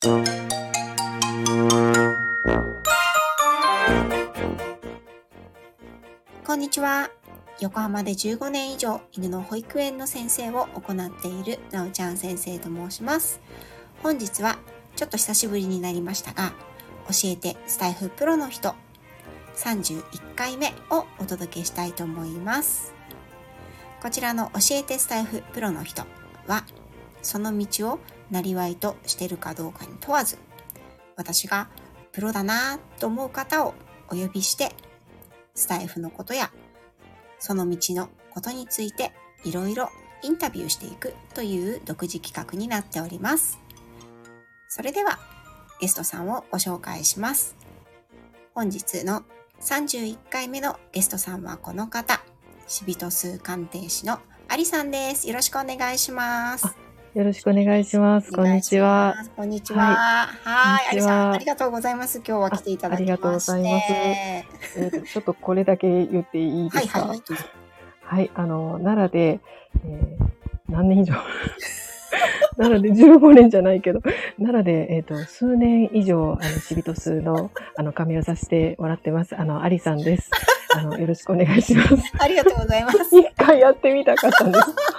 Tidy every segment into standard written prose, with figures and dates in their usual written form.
こんにちは。横浜で15年以上犬の保育園の先生を行っているなおちゃん先生と申します。本日はちょっと久しぶりになりましたが、教えてスタイフプロの人31回目をお届けしたいと思います。こちらの教えてスタイフプロの人は、その道をなりわいとしているかどうかに問わず、私がプロだなと思う方をお呼びして、スタイフのことやその道のことについていろいろインタビューしていくという独自企画になっております。それではゲストさんをご紹介します。本日の31回目のゲストさんはこの方、シビトス鑑定士のアリさんです。よろしくお願いします。 よろしくお願いします。こんにちは。 こんにちは。はい。アリさん、ありがとうございます。今日は来ていただきまして。 ありがとうございます。ちょっとこれだけ言っていいですか？はい。奈良で、何年以上奈良で15年じゃないけど、奈良で、数年以上、シビトスの、加をさせてもらってます。アリさんです。よろしくお願いします。 ありがとうございます。 一回やってみたかったんです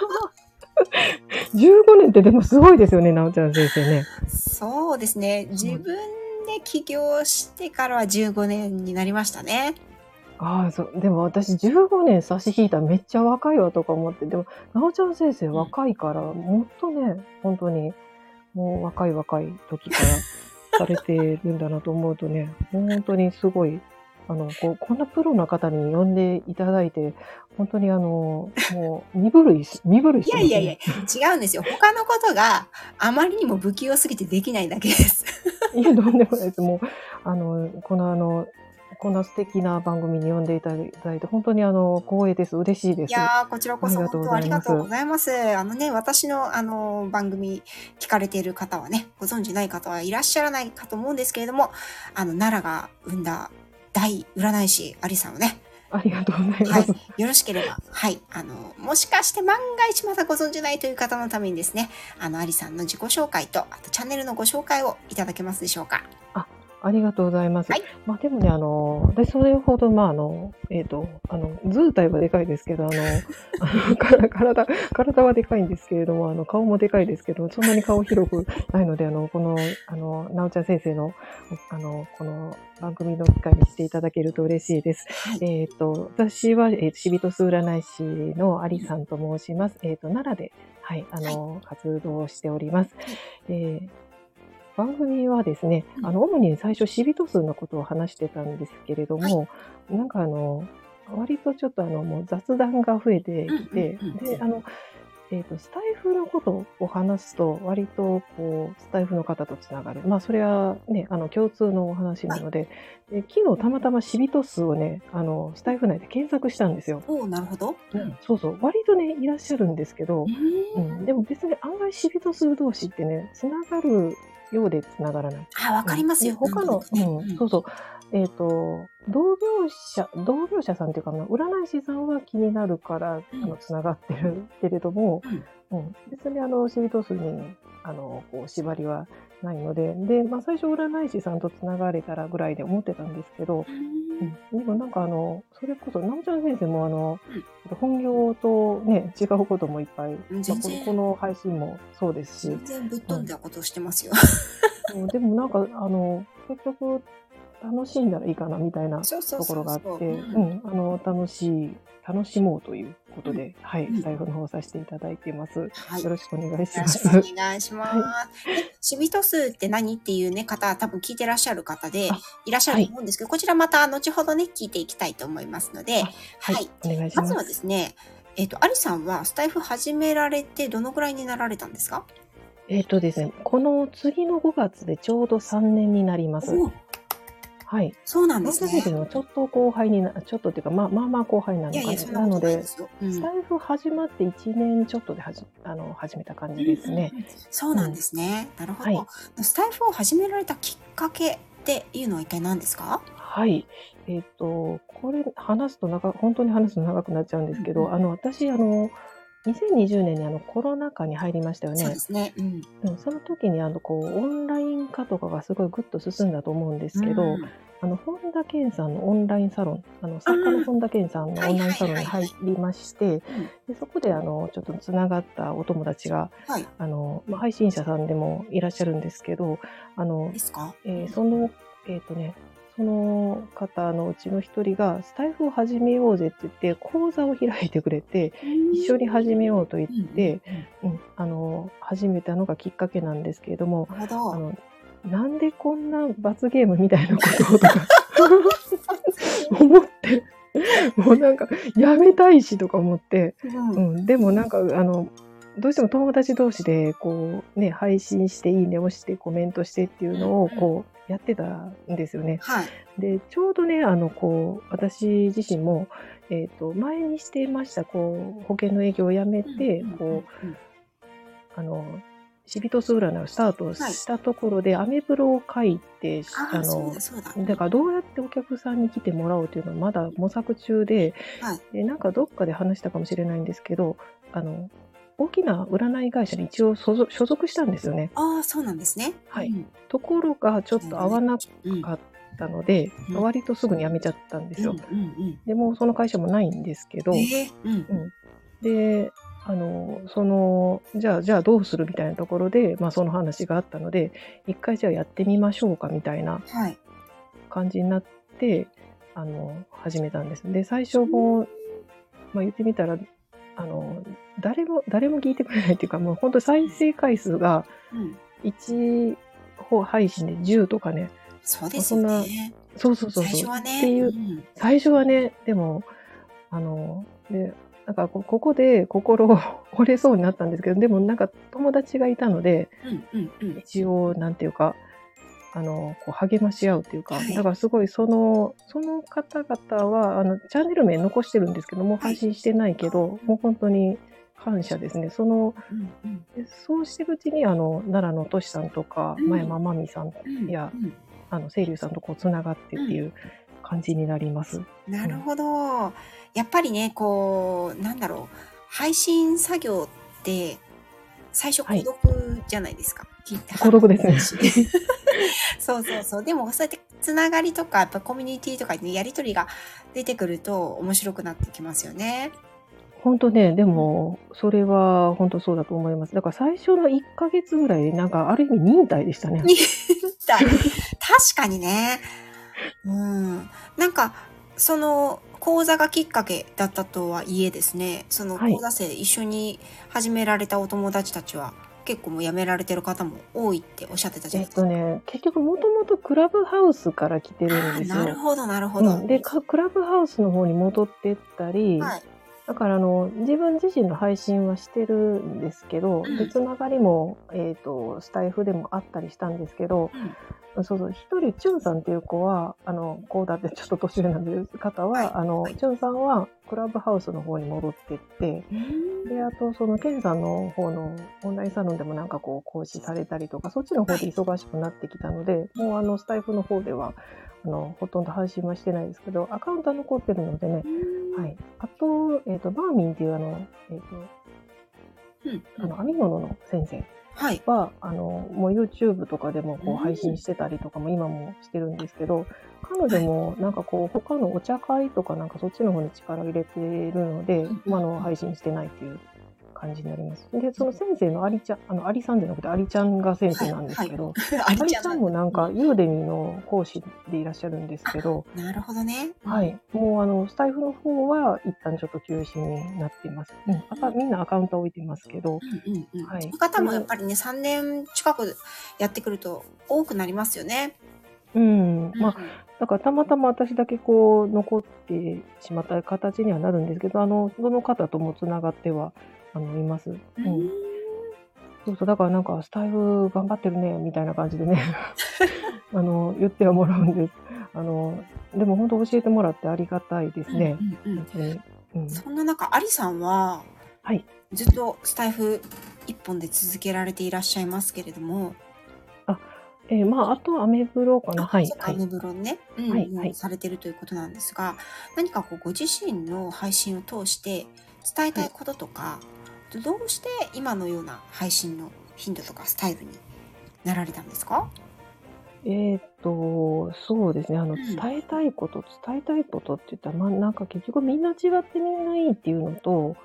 。15年ってでもすごいですよね、なおちゃん先生ね。 そうですね。自分で起業してからは15年になりましたね。 ああ、そう。でも私15年差し引いたらめっちゃ若いわとか思って、でも、なおちゃん先生若いから、もっとね、本当に、もう若い時からされてるんだなと思うとね、本当にすごい、こんなプロな方に呼んでいただいて、本当にもう身震いしてますね。 いや、違うんですよ。他のことがあまりにも不器用すぎてできないだけです。 いや、どんでもないです。もう、こんな素敵な番組に呼んでいただいて、本当に光栄です。嬉しいです。 いやー、こちらこそ本当ありがとうございます。私の番組聞かれている方はね、ご存知ない方はいらっしゃらないかと思うんですけれども、奈良が生んだ大占い師アリさんをね、 ありがとうございます。 はい。よろしければ、はい。もしかして万が一まだご存知ないという方のためにですね、アリさんの自己紹介と、あとチャンネルのご紹介をいただけますでしょうか。 ありがとうございます。 はい。 でもね、私それほど、図体はでかいですけど、体はでかいんですけれども、顔もでかいですけど、そんなに顔広くないので、なおちゃん先生の、この番組の機会にしていただけると嬉しいです。 はい、 私は、シビトス占い師のアリさんと申します。奈良で、はい、活動をしております。番組はですね、主に最初シビト数のことを話してたんですけれども、なんか割とちょっともう雑談が増えてきて、で、スタイフのことを話すと、割とこう、スタイフの方とつながる。それはね、共通のお話なので、昨日たまたまシビト数をね、スタイフ内で検索したんですよ。 なるほど。 そうそう。割とね、いらっしゃるんですけど、でも別に案外シビト数同士ってね、つながるようでつながらない。 わかりますよ。 他の、そうそう。同業者さんというか、占い師さんは気になるから、つながってるけれども、別にシビト数に、こう、縛りはないので、で、最初占い師さんとつながれたらぐらいで思ってたんですけど、でもなんかそれこそ、なおちゃん先生も本業とね、違うこともいっぱい、この配信もそうですし。 全然ぶっ飛んだことをしてますよ。 でもなんか、結局、楽しんだらいいかなみたいなところがあって、楽しもうということで、はい、スタイフの方させていただいてます。よろしくお願いします。 よろしくお願いします。シビト数って何っていうね、方、多分聞いてらっしゃる方でいらっしゃると思うんですけど、こちらまた後ほどね、聞いていきたいと思いますので、はい。お願いします。まずはですね、アリさんはスタイフ始められてどのぐらいになられたんですか？ ですね、この次の5月でちょうど3年になります。はい。 そうなんですね。 ちょっと後輩ちょっとっていうか、まあ後輩なのかな。なので、スタイフ始まって1年ちょっとで始めた感じですね。 そうなんですね。なるほど。スタイフを始められたきっかけっていうのは一体何ですか？ はい。これ本当に話すと長くなっちゃうんですけど、私、 2020年にコロナ禍に入りましたよそうね。 ですね。 その時にこう、オンライン化とかがすごいぐっと進んだと思うんですけど、本田健さんのオンラインサロン、作家の本田健さんのオンラインサロンに入りまして、でそこでちょっとつながったお友達が、 はい。 配信者さんでもいらっしゃるんですけど、 ですか？ その方のうちの一人がスタイフを始めようぜって言って講座を開いてくれて、一緒に始めようと言って、始めたのがきっかけなんですけれども、 なるほど。 なんでこんな罰ゲームみたいなことをとか思って、もうなんかやめたいしとか思って、でもなんかどうしても友達同士でこうね、配信していいね押してコメントしてっていうのをこうやってたんですよね。 はい。 で、ちょうどね、こう私自身も前にしていましたこう保険の営業をやめて、こうシビトス占いをスタートしたところで、アメブロを書いて、だからどうやってお客さんに来てもらおうというのはまだ模索中で、でなんかどっかで話したかもしれないんですけど、大きな占い会社に一応所属したんですよね。 ああ、そうなんですね。 はい。ところがちょっと合わなかったので、割とすぐに辞めちゃったんですよ。でもその会社もないんですけど、で、じゃあどうするみたいなところで、その話があったので、一回じゃあやってみましょうかみたいな感じになって、始めたんです。で、最初も、言ってみたら、誰も聞いてくれないっていうか、もう本当再生回数が、1配信で10とかね。 そうですよね。 そう。 最初はね。 っていう、最初はね、でも、で、なんかここで心折れそうになったんですけど、でもなんか友達がいたので、一応なんていうか、こう励まし合うというか、だからすごいその方々はチャンネル名残してるんですけども、配信してないけど、もう本当に感謝ですね。そうしてるうちに奈良のとしさんとか、前山まみさんや清流さんとこうつながってっていう感じになります。 なるほど。やっぱりね、こうなんだろう、配信作業って最初孤独じゃないですか。 孤独ですね。 そう。でもそうやってつながりとかやっぱコミュニティとかにやり取りが出てくると面白くなってきますよね。 本当ね、でもそれは本当そうだと思います。だから最初の1ヶ月ぐらいなんかある意味忍耐でしたね。 忍耐。確かにね。なんかその講座がきっかけだったとはいえですね、その講座生一緒に始められたお友達たちは結構もう辞められてる方も多いっておっしゃってたじゃないですか。 結局もともとクラブハウスから来てるんですよ。 なるほど。 で、クラブハウスの方に戻ってったり、だから自分自身の配信はしてるんですけど、でつながりも、スタイフでもあったりしたんですけど、一人チュンさんっていう子はこうだってちょっと年上なんです方は、チュンさんはクラブハウスの方に戻ってって、であとそのケンさんの方のオンラインサロンでもなんかこう講師されたりとか、そっちの方で忙しくなってきたので、もうスタイフの方ではほとんど配信はしてないですけど、アカウントは残ってるのでね。あと、バーミンっていう編み物の先生は、もう YouTube とかでもこう配信してたりとかも今もしてるんですけど、彼女もなんかこう他のお茶会とかなんかそっちの方に力を入れているので、配信してないっていう感じになります。で、その先生のアリちゃん、アリさんじゃなくてアリちゃんが先生なんですけど、アリちゃんもなんかユーデミの講師でいらっしゃるんですけど、 なるほどね。 もうスタイフの方は一旦ちょっと休止になっています。みんなアカウント置いてますけど、 その方もやっぱりね、3年近くやってくると多くなりますよね。 だからたまたま私だけこう残ってしまった形にはなるんですけど、その方ともつながってはいます。だからなんかスタイフ頑張ってるねみたいな感じでね言ってはもらうんです。でも本当教えてもらってありがたいですね。 そんな中、アリさんはずっとスタイフ一本で続けられていらっしゃいますけれども、 あとアメブロかな。 アメブロね、されてるということなんですが、何かこうご自身の配信を通して伝えたいこととか、 どうして今のような配信の頻度とかスタイルになられたんですか？ そうですね。伝えたいことって言ったら、なんか結局みんな違ってみんないいっていうのと、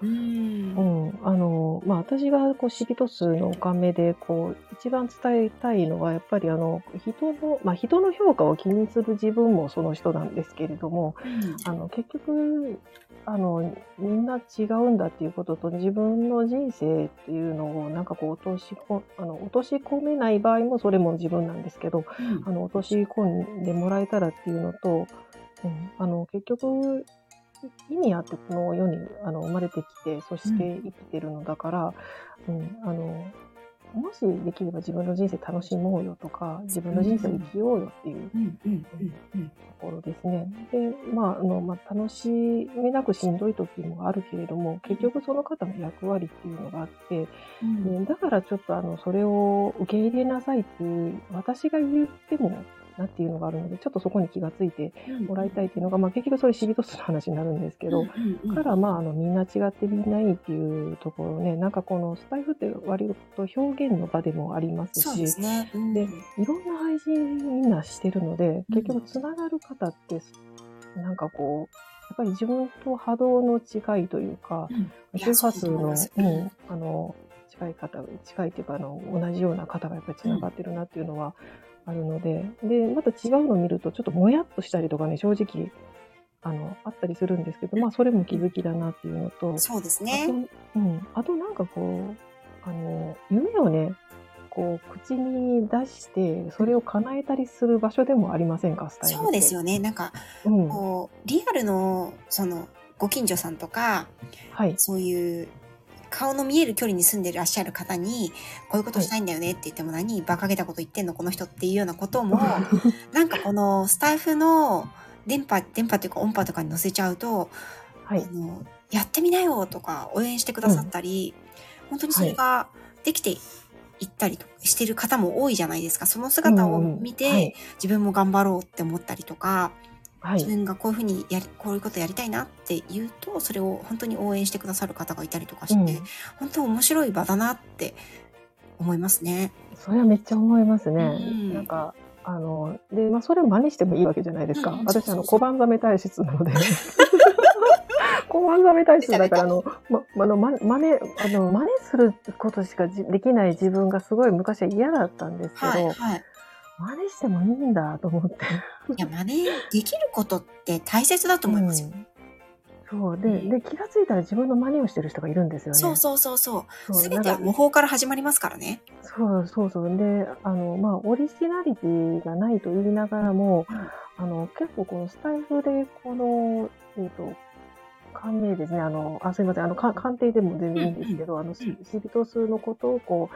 私がシビト数のおかめで、一番伝えたいのは、やっぱり人の評価を気にする自分もその人なんですけれども、結局、みんな違うんだっていうことと、自分の人生っていうのを、なんか落とし込めない場合も、それも自分なんですけど、落とし込んでもらえたらっていうのと、結局、意味あってこの世に生まれてきて、そして生きてるのだから、もしできれば自分の人生楽しもうよとか、自分の人生を生きようよっていうところですね。で、楽しめなくしんどい時もあるけれども、結局その方の役割っていうのがあって、だからちょっとそれを受け入れなさいっていう、私が言ってもなっていうのがあるので、ちょっとそこに気がついてもらいたいっていうのが、結局それシビトスの話になるんですけど、からみんな違ってみんないいっていうところね、なんかこのスタイフって割と表現の場でもありますし、で、いろんな配信みんなしてるので、結局つながる方って、なんかやっぱり自分と波動の違いというか、周波数の、近いというか、同じような方がやっぱりつながってるなっていうのは、あるので、また違うのを見るとちょっともやっとしたりとかね、正直あったりするんですけど、それも気づきだなっていうのと、 そうですね。 あとなんか夢をね、口に出して、それを叶えたりする場所でもありませんか、スタイルって。 そうですよね。なんか、リアルの、ご近所さんとか、そういう、顔の見える距離に住んでいらっしゃる方に、こういうことしたいんだよねって言っても、何馬鹿げたこと言ってんのこの人っていうようなことも、なんかこのスタイフの電波というか音波とかに載せちゃうと、やってみなよとか応援してくださったり、本当にそれができていったりとかしてる方も多いじゃないですか。その姿を見て、自分も頑張ろうって思ったりとか、自分がこういうふうにこういうことやりたいなって言うと、それを本当に応援してくださる方がいたりとかして、本当面白い場だなって思いますね。 それはめっちゃ思いますね。なんか、それを真似してもいいわけじゃないですか。私、小判ザメ体質なので。小判ザメ体質だから、真似することしかできない自分がすごい昔は嫌だったんですけど、真似してもいいんだと思って。 いや、真似できることって大切だと思いますよ。 そうで、気がついたら自分の真似をしてる人がいるんですよね。 そう。すべては模倣から始まりますからね。 そう。で、オリジナリティがないと言いながらも、結構このスタイフで、鑑定ですね。すいません。鑑定でも全然いいんですけど、シビト数のことを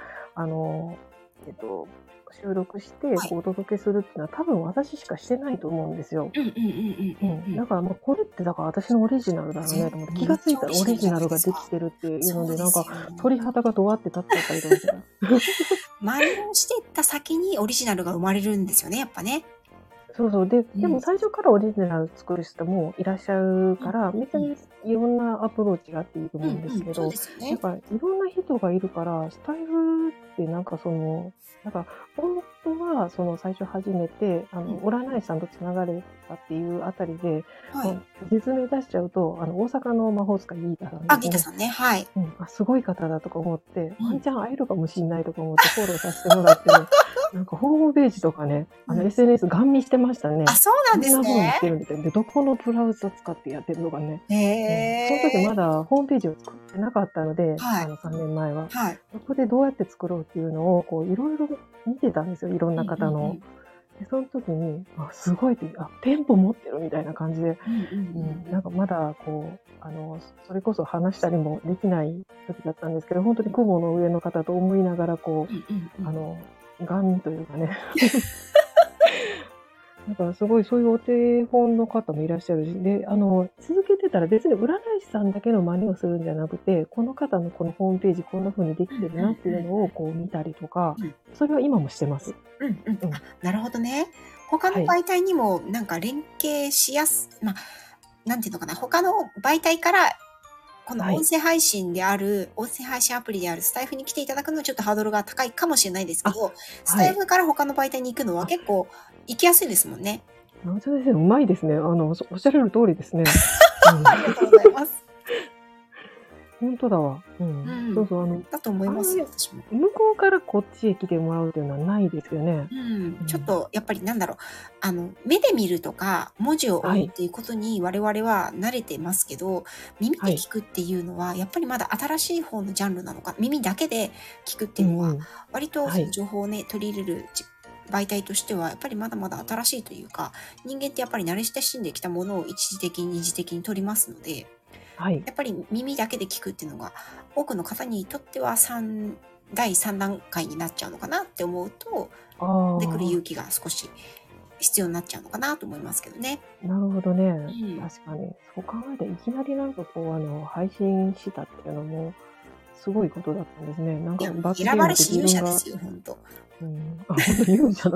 収録してお届けするっていうのは多分私しかしてないと思うんですよ。だからこれってだから私のオリジナルだろうねと思って、気がついたらオリジナルができてるっていうので、なんか鳥肌がどわって立っちゃったりとかして。 真似をしていった先にオリジナルが生まれるんですよね、やっぱね。 そう。でも最初からオリジナル作る人もいらっしゃるから、別にいろんなアプローチがあっていいと思うんですけど、やっぱいろんな人がいるから、スタイフってなんか本当は最初始めて、占い師さんとつながれたっていうあたりで、実名出しちゃうと、大阪の魔法使いギータさんですね。 ギータさんね、はい。 すごい方だとか思って、ワンチャン会えるかもしんないとか思ってフォローさせてもらって、なんかホームページとかね、SNS ガン見してましたね。 そうなんですね。 こんな風にしてるみたいな。で、どこのブラウザ使ってやってるのかね。その時まだホームページを作ってなかったので、3年前は。そこでどうやって作ろうっていうのを、いろいろ見てたんですよ。いろんな方の。で、その時に、すごいって、店舗持ってるみたいな感じで、なんかまだそれこそ話したりもできない時だったんですけど、本当に雲の上の方と思いながら、ガン見というかね。だからすごいそういうお手本の方もいらっしゃるし、で、続けてたら別に占い師さんだけの真似をするんじゃなくて、この方のこのホームページこんな風にできてるなっていうのを見たりとか、それは今もしてます。 なるほどね。他の媒体にもなんか連携しなんていうのかな、他の媒体からこの音声配信である、音声配信アプリであるスタイフに来ていただくのはちょっとハードルが高いかもしれないですけど、スタイフから他の媒体に行くのは結構行きやすいですもんね。 なるほどですね。うまいですね。おっしゃる通りですね。 ありがとうございます。 本当だわ。そうそう、 だと思いますよ、私も。 向こうからこっちへ来てもらうっていうのはないですよね。 ちょっと、やっぱり目で見るとか、文字を追うっていうことに我々は慣れてますけど、耳で聞くっていうのは、やっぱりまだ新しい方のジャンルなのか、耳だけで聞くっていうのは、割と情報をね、取り入れる媒体としては、やっぱりまだまだ新しいというか、人間ってやっぱり慣れ親しんできたものを一時的に二次的に取りますので、やっぱり耳だけで聞くっていうのが多くの方にとっては第3段階になっちゃうのかなって思うと、出てくる勇気が少し必要になっちゃうのかなと思いますけどね。 なるほどね。確かに。そう考えていきなり配信したっていうのもすごいことだったんですね。 選ばれし勇者ですよ、本当。 本当勇者だ。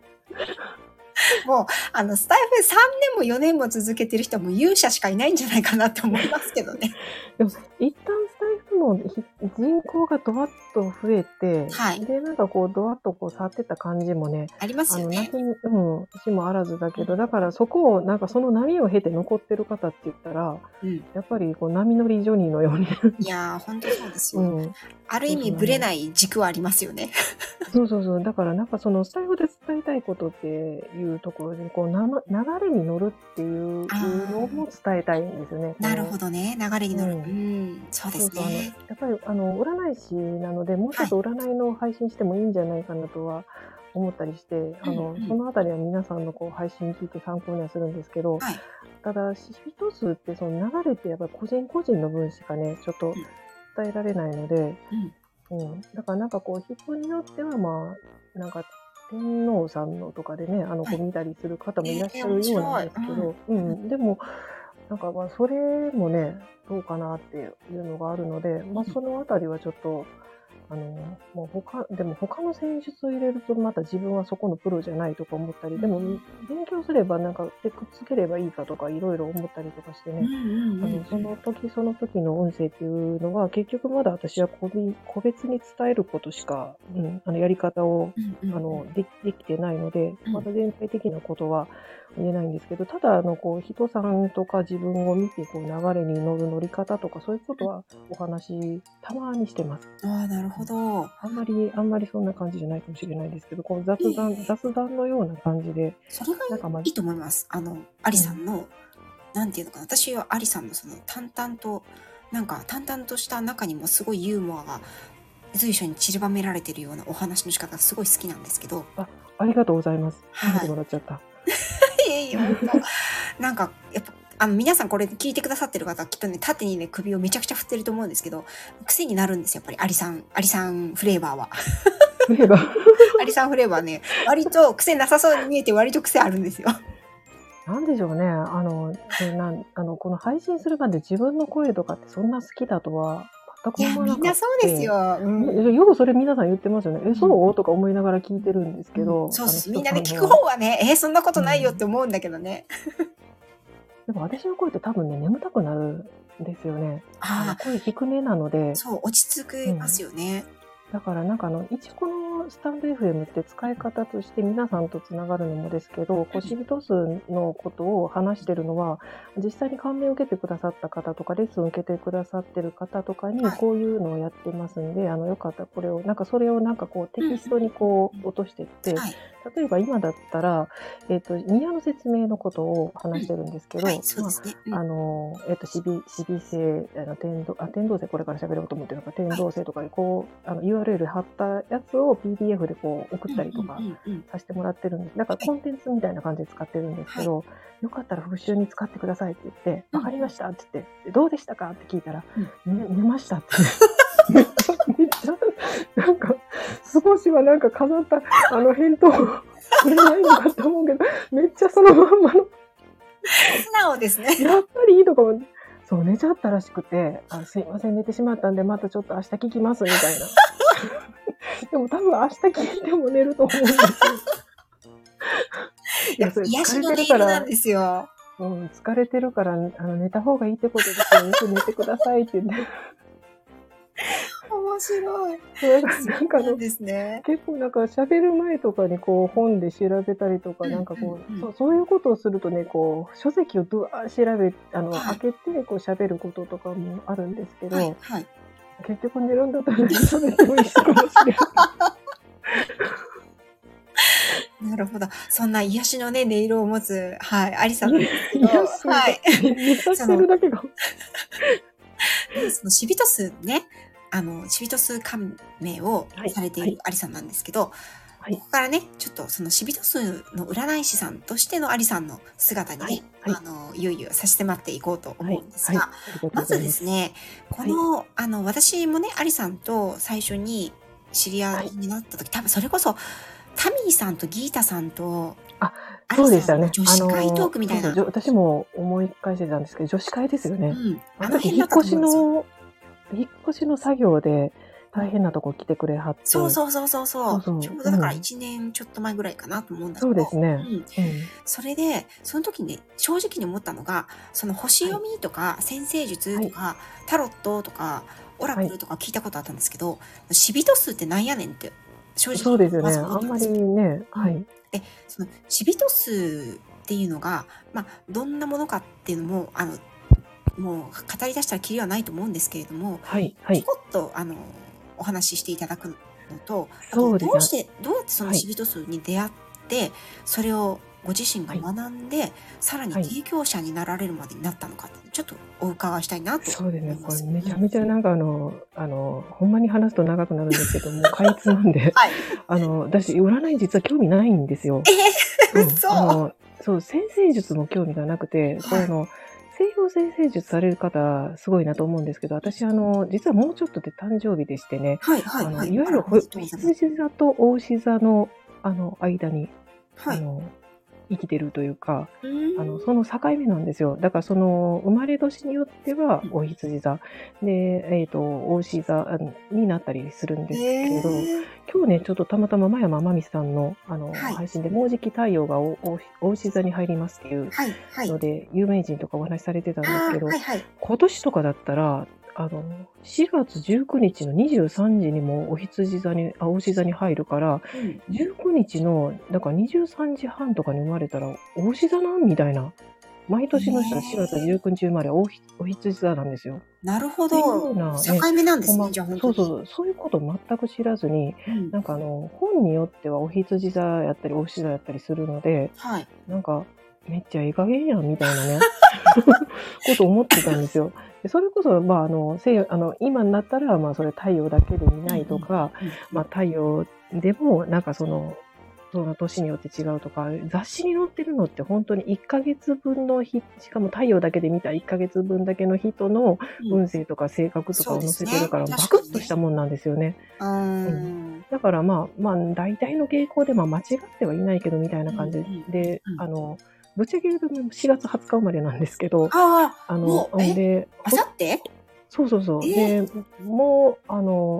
もう、スタイフ3年も4年も続けてる人はもう勇者しかいないんじゃないかなって思いますけどね。 でも、一旦スタイフも人口がドワッと増えて、で、ドワッと去ってた感じもね、 ありますよね。 私もあらずだけど、だからそこを、その波を経て残ってる方って言ったら、やっぱり波乗りジョニーのように。 いやー、本当そうですよ。ある意味ブレない軸はありますよね。 そう。だからそのスタイフで伝えたいことっていうところで、流れに乗るっていうのも伝えたいんですよね。 なるほどね。流れに乗る。そうですね。 やっぱり占い師なので、もうちょっと占いの配信してもいいんじゃないかなとは思ったりして、そのあたりは皆さんの配信聞いて参考にはするんですけど、ただ、人数ってその流れってやっぱり個人個人の分しかね、ちょっと伝えられないので、だから人によっては天皇さんのとかでね、見たりする方もいらっしゃるようなんですけど、でも、それもね、どうかなっていうのがあるので、そのあたりはちょっと、もう他の戦術を入れるとまた自分はそこのプロじゃないとか思ったり、でも勉強すればでくっつければいいかとかいろいろ思ったりとかしてね、その時の音声っていうのは結局まだ私は個別に伝えることしか、やり方をできてないので、まだ全体的なことは言えないんですけど、ただ人さんとか自分を見て流れに乗る乗り方とかそういうことはお話たまにしてます。 なるほど。 あんまりそんな感じじゃないかもしれないですけど、雑談のような感じで。 それがいいと思います。アリさんの、なんていうのかな、私はアリさんのその淡々とした中にもすごいユーモアが随所に散りばめられてるようなお話の仕方がすごい好きなんですけど。 ありがとうございます。褒めてもらっちゃった。 やっぱ皆さんこれ聞いてくださってる方はきっとね、縦にね、首をめちゃくちゃ振ってると思うんですけど、癖になるんですよ、やっぱりアリさんフレーバーは。アリさんフレーバーね、割と癖なさそうに見えて割と癖あるんですよ。 なんでしょうね。この配信するまで自分の声とかってそんな好きだとは全く思わなかった。 みんなそうですよ。 よくそれ皆さん言ってますよね。そうとか思いながら聞いてるんですけど。 そうです。みんなで聞く方はね、そんなことないよって思うんだけどね。 でも私の声って多分ね、眠たくなるんですよね。声低めなので。 そう、落ち着きますよね。 だから一応このスタンド FM って使い方として皆さんとつながるのもですけど、シビト数のことを話してるのは、実際に感銘を受けてくださった方とか、レッスンを受けてくださってる方とかに、こういうのをやってますんで、よかったらこれを、それをテキストに落としていって、例えば今だったら、宮の説明のことを話してるんですけど、シビ星、天動星これから喋ろうと思ってるのが、天動星とかでURL 貼ったやつを PDF で送ったりとかさせてもらってるんです。だからコンテンツみたいな感じで使ってるんですけど、よかったら復習に使ってくださいって言って、わかりましたって言って、どうでしたかって聞いたら、寝ましたって。めっちゃ、少しは飾った返答をくれないのかと思うけど、めっちゃそのまんまの。 素直ですね。 やっぱりいいとかも、そう、寝ちゃったらしくて、すいません、寝てしまったんで、またちょっと明日聞きますみたいな。でも多分明日聞いても寝ると思うんですよ。 癒しの音色なんですよ。 疲れてるから、寝た方がいいってことですよ。よく寝てくださいって言って。 面白い。 なんかそうですね。 結構なんか喋る前とかにこう本で調べたりとか、なんかこう、そういうことをするとね、こう書籍を調べ、開けてこう喋ることとかもあるんですけど、結局寝るんだったら喋ってもいいかもしれない。 なるほど。そんな癒しのね、音色を持つ、アリさんなんですけど、 癒してるだけが。 そのシビトスね、シビトス加盟をされているアリさんなんですけど、ここからね、ちょっとそのシビトスの占い師さんとしてのアリさんの姿にね、いよいよ差し迫っていこうと思うんですが、まずですね、この、私もね、アリさんと最初に知り合いになった時、多分それこそ、タミーさんとギータさんと、 そうでしたね。 女子会トークみたいな。 私も思い返してたんですけど、女子会ですよね。 あの辺だったと思うんですよ。 引っ越しの作業で大変なとこ来てくれはって。 そう。ちょうどだから1年ちょっと前ぐらいかなと思うんだけど。 そうですね。 それで、その時に正直に思ったのが、その星読みとか、占星術とか、タロットとか、オラクルとか聞いたことあったんですけど、シビト数ってなんやねんって正直そうですよね。あんまりね。 で、そのシビト数っていうのが、どんなものかっていうのも、もう語り出したらキリはないと思うんですけれども、ちょこっとお話ししていただくのと、どうやってそのシビト数に出会って、それをご自身が学んで、さらに提供者になられるまでになったのかって、ちょっとお伺いしたいなと思います。 そうですね。これめちゃめちゃなんかほんまに話すと長くなるんですけども、かいつなんで、私、占い実は興味ないんですよ。そう、占星術も興味がなくて、これ西洋占星術される方、すごいなと思うんですけど、私、実はもうちょっとで誕生日でしてね、いわゆる羊座と牡牛座の、間に、生きてるというか、その境目なんですよ。だからその生まれ年によってはお羊座で、牡牛座になったりするんですけど、今日ね、ちょっとたまたま真山真美さんの配信で、もうじき太陽が牡牛座に入りますっていうので、有名人とかお話しされてたんですけど、今年とかだったら、4月19日の23時にも牡牛座に入るから、19日の、だから23時半とかに生まれたら、牡牛座なんみたいな。毎年の人は4月19日生まれ、牡羊座なんですよ。 なるほど。境目なんですね、じゃあ本当に。 そういうこと全く知らずに、なんか本によってはお羊座やったり、牡牛座やったりするので、なんか、めっちゃいい加減やんみたいなね、こと思ってたんですよ。それこそ、今になったら、それ太陽だけで見ないとか、太陽でも、なんかその年によって違うとか、雑誌に載ってるのって本当に1ヶ月分の日、しかも太陽だけで見た1ヶ月分だけの人の運勢とか性格とかを載せてるから、バクッとしたもんなんですよね。だから大体の傾向で間違ってはいないけどみたいな感じで、ぶっちゃけ言うと4月20日生まれなんですけど、 で、あさって？ そう。で、もう、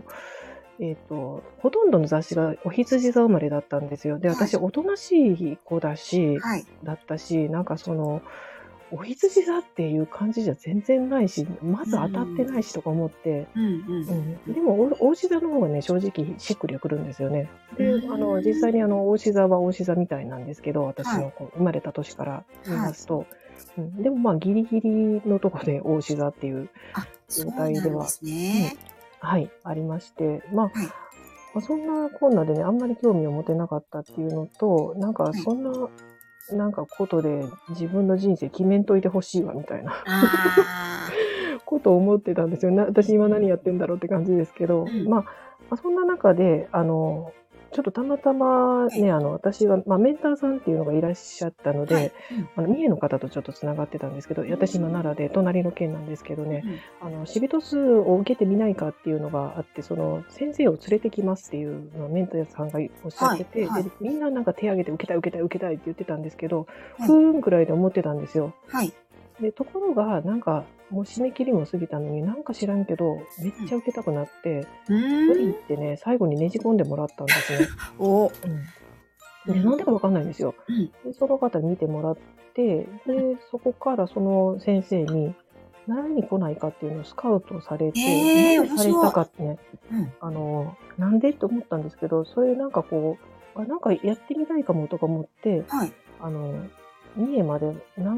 ほとんどの雑誌がお羊座生まれだったんですよ。で、私、おとなしい子だったし、なんかお羊座っていう感じじゃ全然ないし、まず当たってないしとか思って、でも、牡牛座の方がね、正直しっくりくるんですよね。で、実際に牡牛座は牡牛座みたいなんですけど、私の生まれた年から見ますと、でもギリギリのところで牡牛座っていう状態では、ありまして、そんなこんなでね、あんまり興味を持てなかったっていうのと、なんかそんな、なんかことで自分の人生決めんといてほしいわみたいなことを思ってたんですよ。私今何やってんだろうって感じですけど、そんな中でちょっとたまたまね、私は、メンターさんっていうのがいらっしゃったので、三重の方とちょっとつながってたんですけど、私今奈良で隣の県なんですけどね、シビトスを受けてみないかっていうのがあって、その先生を連れてきますっていうのをメンターさんがおっしゃってて、でみんななんか手挙げて受けたいって言ってたんですけど、ふーんくらいで思ってたんですよ。で、ところが、なんか、もう締め切りも過ぎたのに、なんか知らんけど、めっちゃ受けたくなって、無理言ってね、最後にねじ込んでもらったんですね。 で、なんでかわかんないんですよ。 うん。 で、その方に見てもらって、で、そこからその先生に、習いに来ないかっていうのをスカウトされて、なんでされたかってね、 うん。 なんでって思ったんですけど、それなんかこう、なんかやってみたいかもとか思って、 はい。 三重まで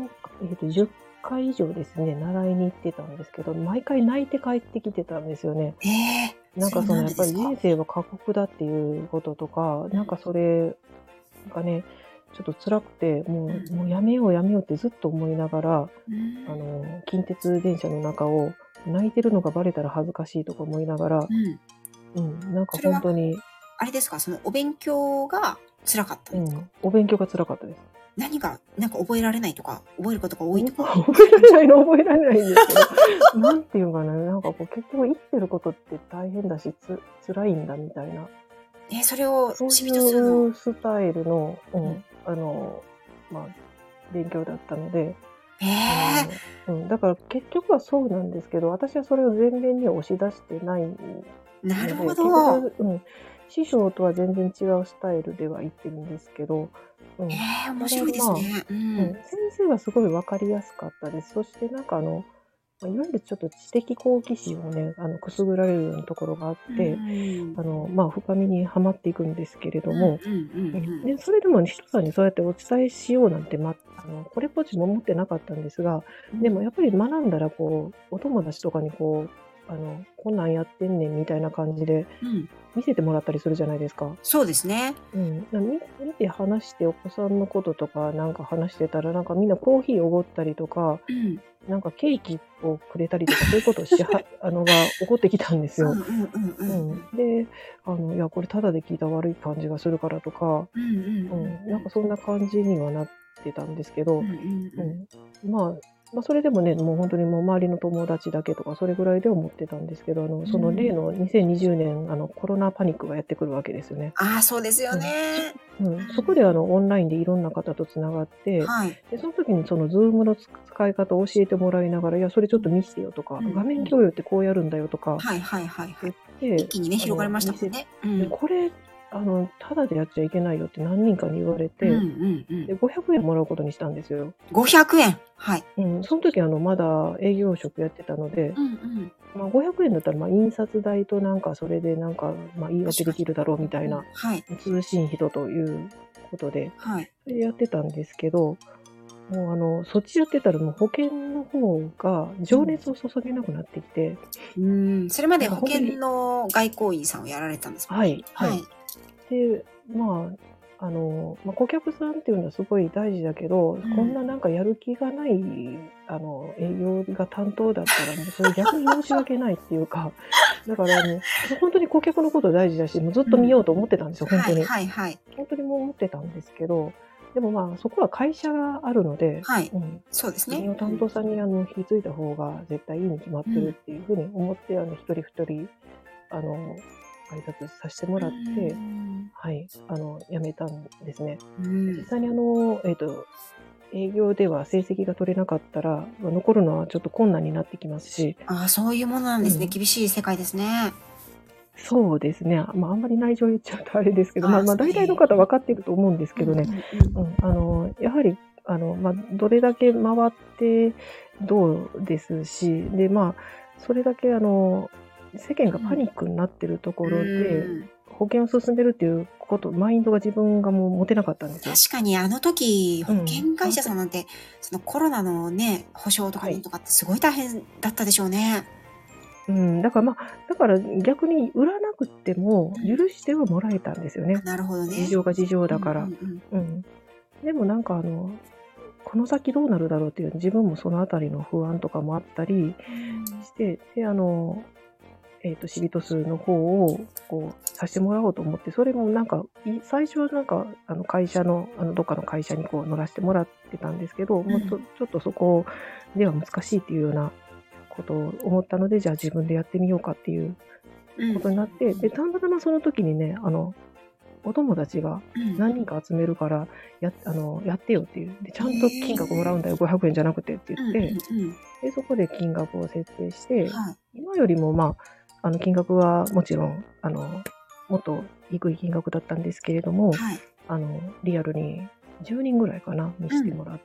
10回以上ですね、習いに行ってたんですけど、毎回泣いて帰ってきてたんですよね。なんかそれなんやっぱりでですか？ 人生は過酷だっていうこととか、なんかそれがね、ちょっと辛くて、もうやめようやめようってずっと思いながら、近鉄電車の中を泣いてるのがバレたら恥ずかしいとか思いながら、なんかそれは本当に、 あれですか？そのお勉強が辛かったんですか？ お勉強が辛かったです。 何が、なんか覚えられないとか、覚えることが多いとか。 覚えられないの覚えられないんですけど、なんていうかな、なんかこう結局生きてることって大変だし、辛いんだみたいな、 それをそうシビトするの。 いうスタイルの、まあ、勉強だったので、だから結局はそうなんですけど、私はそれを前面には押し出してないので、 なるほ結ど。 局、師匠とは全然違うスタイルでは言ってるんですけど、 面白いですね。 先生はすごい分かりやすかったです。そしてなんかいわゆるちょっと知的好奇心をね、くすぐられるようなところがあって、深みにはまっていくんですけれども、で、それでもね、人さんにそうやってお伝えしようなんて、これっぽっちも思ってなかったんですが、でもやっぱり学んだらこう、お友達とかにこう、こんなんやってんねんみたいな感じで見せてもらったりするじゃないですか。 そうですね。 見て話してお子さんのこととかなんか話してたら、なんかみんなコーヒーおごったりとか、なんかケーキをくれたりとか、そういうことをが起こってきたんですよ。で、いや、これタダで聞いた悪い感じがするからとか、なんかそんな感じにはなってたんですけど、それでもね、もう本当にもう周りの友達だけとか、それぐらいで思ってたんですけど、その例の2020年、コロナパニックがやってくるわけですよね。 そうですよね。 そこでオンラインでいろんな方とつながって、で、その時にその Zoom の使い方を教えてもらいながら、いや、それちょっと見せてよとか、画面共有ってこうやるんだよとか、 一気にね、広がりましたもんね。 で、これ、タダでやっちゃいけないよって何人かに言われて、で、500円もらうことにしたんですよ。 500円。 その時まだ営業職やってたので、500円だったら印刷代となんかそれでなんか言い訳できるだろうみたいな、通信費ということで、それでやってたんですけど、もうそっちやってたらもう保険の方が情熱を注げなくなってきて、 それまで保険の外交員さんをやられたんですか？ で、顧客さんっていうのはすごい大事だけど、こんななんかやる気がない、営業が担当だったら、もうそれ逆に申し訳ないっていうか、だから本当に顧客のこと大事だし、もうずっと見ようと思ってたんですよ、本当に。本当にもう思ってたんですけど、でもそこは会社があるので、 そうですね。 次の担当さんに引き継いだ方が絶対いいに決まってるっていうふうに思って、一人一人、挨拶させてもらって、辞めたんですね。実際に営業では成績が取れなかったら、残るのはちょっと困難になってきますし。 そういうものなんですね。厳しい世界ですね。 そうですね。あんまり内情言っちゃうとあれですけど、大体の方分かっていると思うんですけどね。やはり、どれだけ回ってどうですし、で、それだけ世間がパニックになってるところで、保険を進めるっていうこと、マインドが自分がもう持てなかったんですよ。 確かにあの時、保険会社さんなんて、そのコロナのね、保証とかとかってすごい大変だったでしょうね。 だから逆に売らなくても許してはもらえたんですよね。 なるほどね。 事情が事情だから。でもなんかこの先どうなるだろうっていう自分もそのあたりの不安とかもあったりして、で、シビトスの方をこうさせてもらおうと思って、それもなんか最初はなんか会社のどっかの会社にこう乗らせてもらってたんですけど、もうちょっとそこでは難しいっていうようなことを思ったので、じゃあ自分でやってみようかっていうことになって、で、たまたまその時にね、お友達が何人か集めるからやってよっていう。で、ちゃんと金額もらうんだよ、500円じゃなくてって言って、で、そこで金額を設定して、今よりも金額はもちろん、もっと低い金額だったんですけれども、 リアルに10人ぐらいかな、見せてもらって、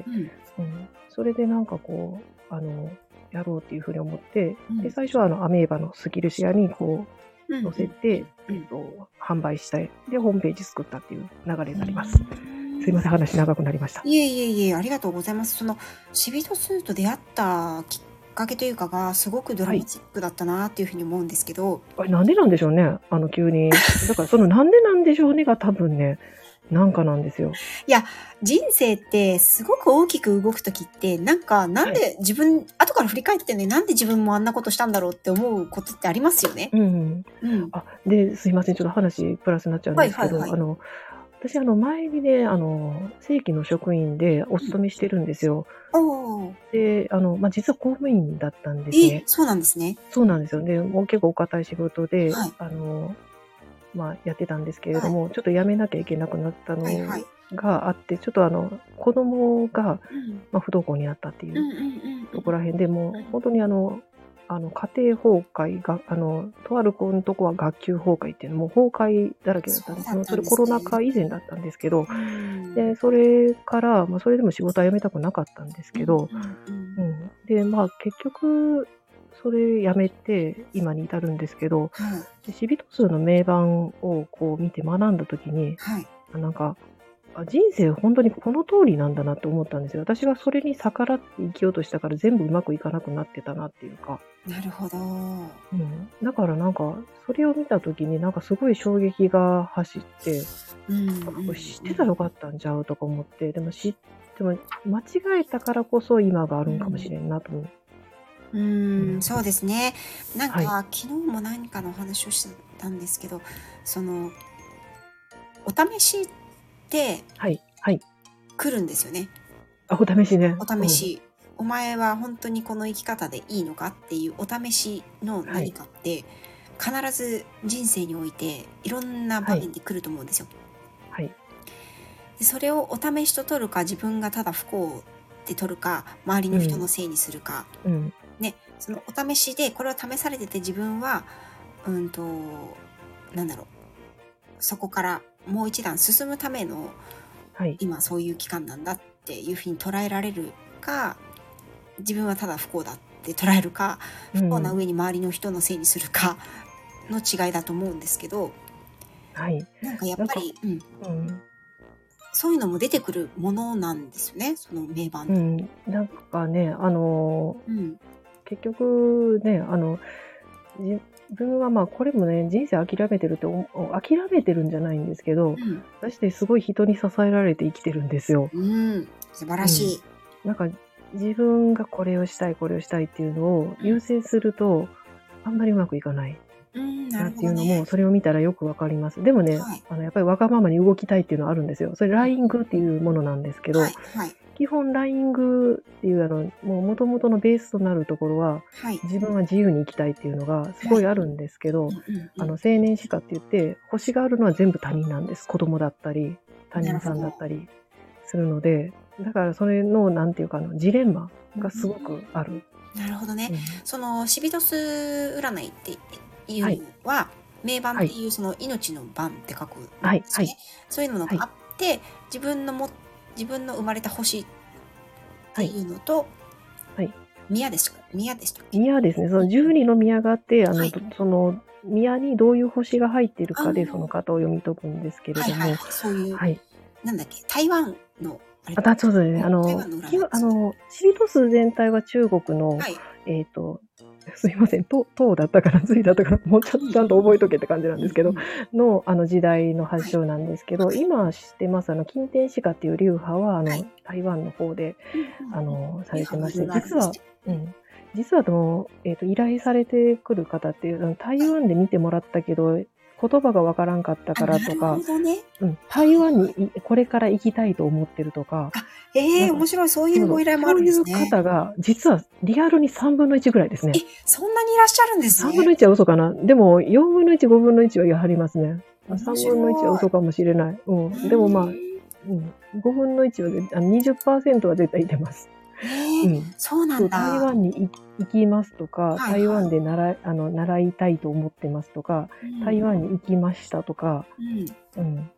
それでなんかこう、やろうっていうふうに思って、で、最初はアメーバのスキルシェアにこう、載せて、販売したい。で、ホームページ作ったっていう流れになります。すいません、話長くなりました。 いえいえいえ、ありがとうございます。その、シビトスと出会ったきっかけというかが、すごくドラマチックだったなっていうふうに思うんですけど。 なんでなんでしょうね、急に。だからそのなんでなんでしょうねが多分ね、なんかなんですよ。 いや、人生ってすごく大きく動くときって、なんで自分、後から振り返ってね、なんで自分もあんなことしたんだろうって思うことってありますよね。 で、すいません、ちょっと話プラスになっちゃうんですけど、私前にね、正規の職員でお勤めしてるんですよ。で、実は公務員だったんですね。 そうなんですね。 そうなんですよ。で、もう結構お堅い仕事で、やってたんですけれども、ちょっと辞めなきゃいけなくなったのがあって、ちょっと子供が、不登校になったっていうところらへんで、もう本当に家庭崩壊が、とある子のとこは学級崩壊っていうのも崩壊だらけだったんですよ。それコロナ禍以前だったんですけど、で、それから、それでも仕事は辞めたくなかったんですけど、で、結局、それ辞めて今に至るんですけど、シビト数の名盤をこう見て学んだときに、なんか、人生本当にこの通りなんだなって思ったんですよ。私がそれに逆らって生きようとしたから全部うまくいかなくなってたなっていうか。 なるほど。 だからなんか、それを見たときになんかすごい衝撃が走って、知ってたらよかったんちゃうとか思って、でも間違えたからこそ今があるんかもしれんなと思う。 そうですね。なんか、昨日も何かのお話をしてたんですけど、その、お試しって来るんですよね。 お試しね。 お試し。お前は本当にこの生き方でいいのかっていうお試しの何かって、必ず人生においていろんな場面で来ると思うんですよ。でそれをお試しと取るか、自分がただ不幸で取るか、周りの人のせいにするか。ね、そのお試しでこれを試されてて自分はそこからもう一段進むための、今そういう期間なんだっていうふうに捉えられるか、自分はただ不幸だって捉えるか、不幸な上に周りの人のせいにするかの違いだと思うんですけど、なんかやっぱりそういうのも出てくるものなんですよね、その名盤。 なんかね、結局ね、自分はこれもね、人生諦めてるって諦めてるんじゃないんですけど、私ってすごい人に支えられて生きてるんですよ。 素晴らしい。 なんか自分がこれをしたいっていうのを優先すると、あんまりうまくいかないなっていうのも、それを見たらよくわかります。でもね、やっぱりわがままに動きたいっていうのはあるんですよ。それライングっていうものなんですけど、基本ライングっていうもう元々のベースとなるところは、自分は自由に生きたいっていうのがすごいあるんですけど、青年史家って言って欲しがるのは全部他人なんです。子供だったり、他人さんだったりするので、だからそれの、なんていうかジレンマがすごくある。 なるほどね。その、シビトス占いっていうのは、名盤っていうその命の盤って書くんですね。そういうのがあって、自分の生まれた星っていうのと、宮ですか？宮ですね。 その12の宮があって、その宮にどういう星が入っているかでその方を読み解くんですけれども、 そういう、なんだっけ、台湾のそうですね。シビト数全体は中国の、すいません、唐だったかな、隋だったかな、もうちゃんと覚えとけって感じなんですけど、の、時代の発祥なんですけど、今知ってます、近天使家っていう流派は、台湾の方で、されてまして、実は依頼されてくる方っていう、台湾で見てもらったけど、言葉がわからんかったからとか、台湾にこれから行きたいと思ってるとか。 面白い。そういうご依頼もあるんですね。 そういう方が、実はリアルに3分の1ぐらいですね。 そんなにいらっしゃるんですね。 3分の1は嘘かな。でも、4分の1、5分の1はやはりますね。3分の1は嘘かもしれない。でも5分の1は、20% は絶対いてます。 そうなんだ。 台湾に行きますとか、台湾で習いたいと思ってますとか、台湾に行きましたとか、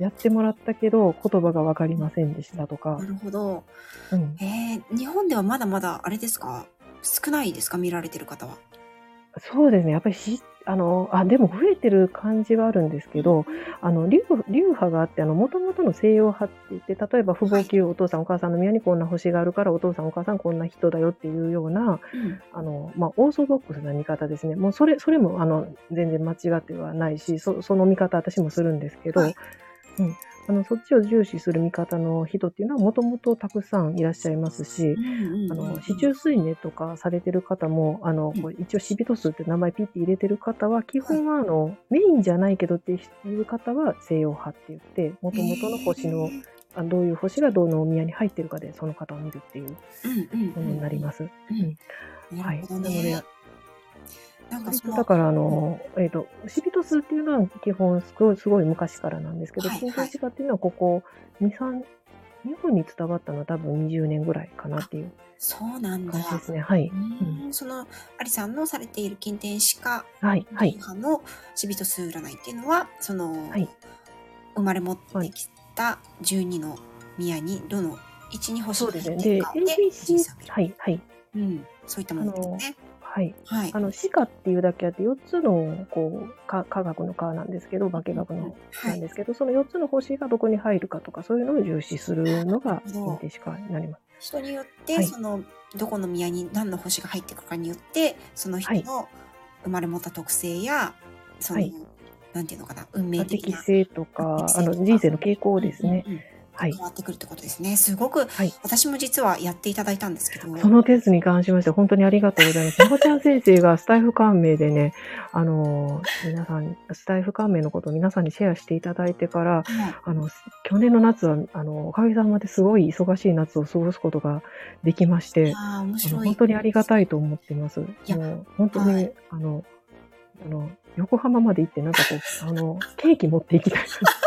やってもらったけど、言葉がわかりませんでしたとか。 なるほど。 うん。 日本ではまだまだあれですか？少ないですか？見られてる方は。 そうですね。やっぱりでも増えてる感じはあるんですけど、流派があって、元々の西洋派って言って、例えば父はい。 母級お父さんお母さんの宮にこんな星があるから、お父さんお母さんこんな人だよっていうような、 うん。 オーソドックスな見方ですね。もうそれも全然間違ってはないし、その見方私もするんですけど、 はい。 うん。そっちを重視する見方の人っていうのはもともとたくさんいらっしゃいますし、 うんうんうんうん。 四柱推命とかされてる方も、 うん。 こう一応シビト数って名前ピッて入れてる方は、基はい。 本はメインじゃないけどっていう方は西洋派って言って、もへともとの星の、 え。 どういう星がどのお宮に入ってるかで、その方を見るっていううんうんものにうんなります。 うん。 うん。 うん。なるはい。 ほどなので、 ね。なんか割とだからシビトスっていうのは基本すごい昔からなんですけど、 はいはい。 金星画っていうのはここ2、3、日本に伝わったのは多分20年ぐらいかなっあ、 ていうそうなんだ。 感じですね。はい。うん。 アリさんのされている金天使科はい、はい、 流派のシビトス占いっていうのは、 はい。 生まれ持っはい。 てきた12の宮にどの位置に星が入っそうですね。で、 てるかで人 ABC、 生を見る。 はい、はい。 うん。そういったものですね。 はい。 はい。 歯科っていうだけあって4つの、こう、科学の科なんですけど、化うんうん。 学のはい。 なんですけど、その4つの星がどこに入るかとか、そういうのを重視するのがなるほど。 金天使科になります。 人によって、 はい。 どこの宮に何の星が入ってくるかによって、そのはい。 人の生まれ持った特性や、その、 はい。 なんていうのかな、運命的な適性とか、 適性とか、 人生の傾向うんですね。 うんうん。がはい。 変わってくるってことですね。すごく、 はい。 私も実はやっていただいたんですけど、 そのテストに関しましては本当にありがとうございます。なおちゃん先生がスタイフ関連でね、皆さん、スタイフ関連のことを皆さんにシェアしていただいてから、 はい。 去年の夏は、おかげさまですごい忙しい夏を過ごすことができましいて、 やー、面白い本当にありがたいと思ってます。 いや、 もう本当はい。 に、横浜まで行ってなんかこう、ケーキ持って行きたい。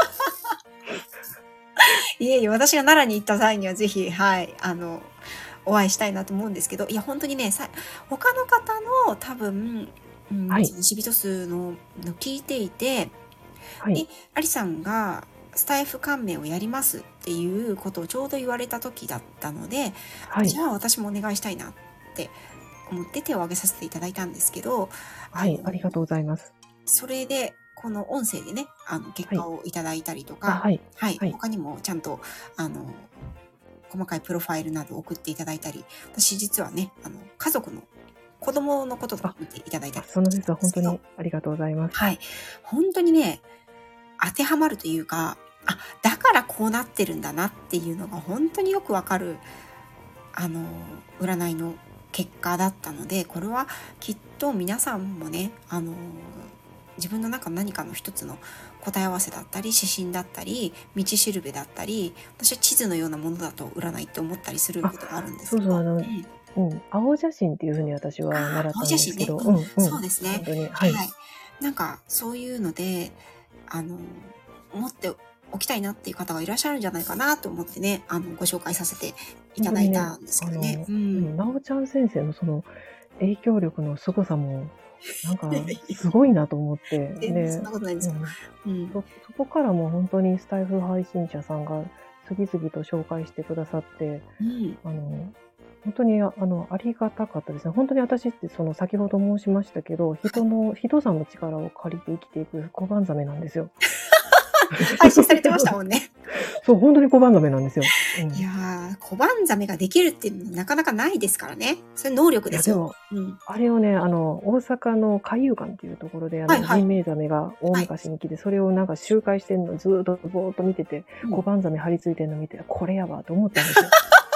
いえいえ、私が奈良に行った際にはぜひ、はい、お会いしたいなと思うんですけど、いや、本当にね、他の方の多分、 はい。 そのシビト数の聞いていて、で、 はい。 アリさんがスタイフ関連をやりますっていうことをちょうど言われた時だったので、 はい。 じゃあ私もお願いしたいなって思って手を挙げさせていただいたんですけど、 はい。ありがとうございます。 それで、この音声でね、結はい。 果をいただいたりとあ、 か、 はい。 はい、 はい。 他にもちゃんと、細かいプロファイルなどを送っていただいたり、私実はね、家族の子供のこととか見ていただいたりそのした説は本当んですけど、 にありがとうございます。 はい。本当にね、当てはまるというか、あ、だからこうなってるんだなっていうのが本当によくわかる、占いの結果だったので、これはきっと皆さんもね、自分の中の何かの一つの答え合わせだったり、指針だったり、道しるべだったり、私は地図のようなものだと占いって思ったりすることがあるんですそうそう、 けど、 青写真っていう風に私は習った青写真ね、 んですけど、うんうん。 そうですね。 本当に、はい。 はい。なんか、そういうので、持っておきたいなっていう方がいらっしゃるんじゃないかなと思ってね、ご紹介させていた本当にね、 だいたんですけどね。 なおちゃん先生のその影響力の凄さも、なんかすごいなと思って、 全然そんで、 なことないんですけど。 そこからも本当にスタイフ配信者さんが次々と紹介してくださって、本当にありがたかったですね。本当に私って先ほど申しましたけど、人さんの力を借りて生きていく小判ザメなんですよ。 配信されてましたもんね。 そう、本当に小判ザメなんですよ。 いやー、小判ザメができるっていうのなかなかないですからね。それ能力ですよ。 でも、あれをね、大阪の海遊館っていうところで、 はいはい。 ジンベエザメが大昔に来て、それをなんか周回してんのをずーっとぼーっと見てて、小判ザメ張り付いてんの見て、これやわと思ったんですよ。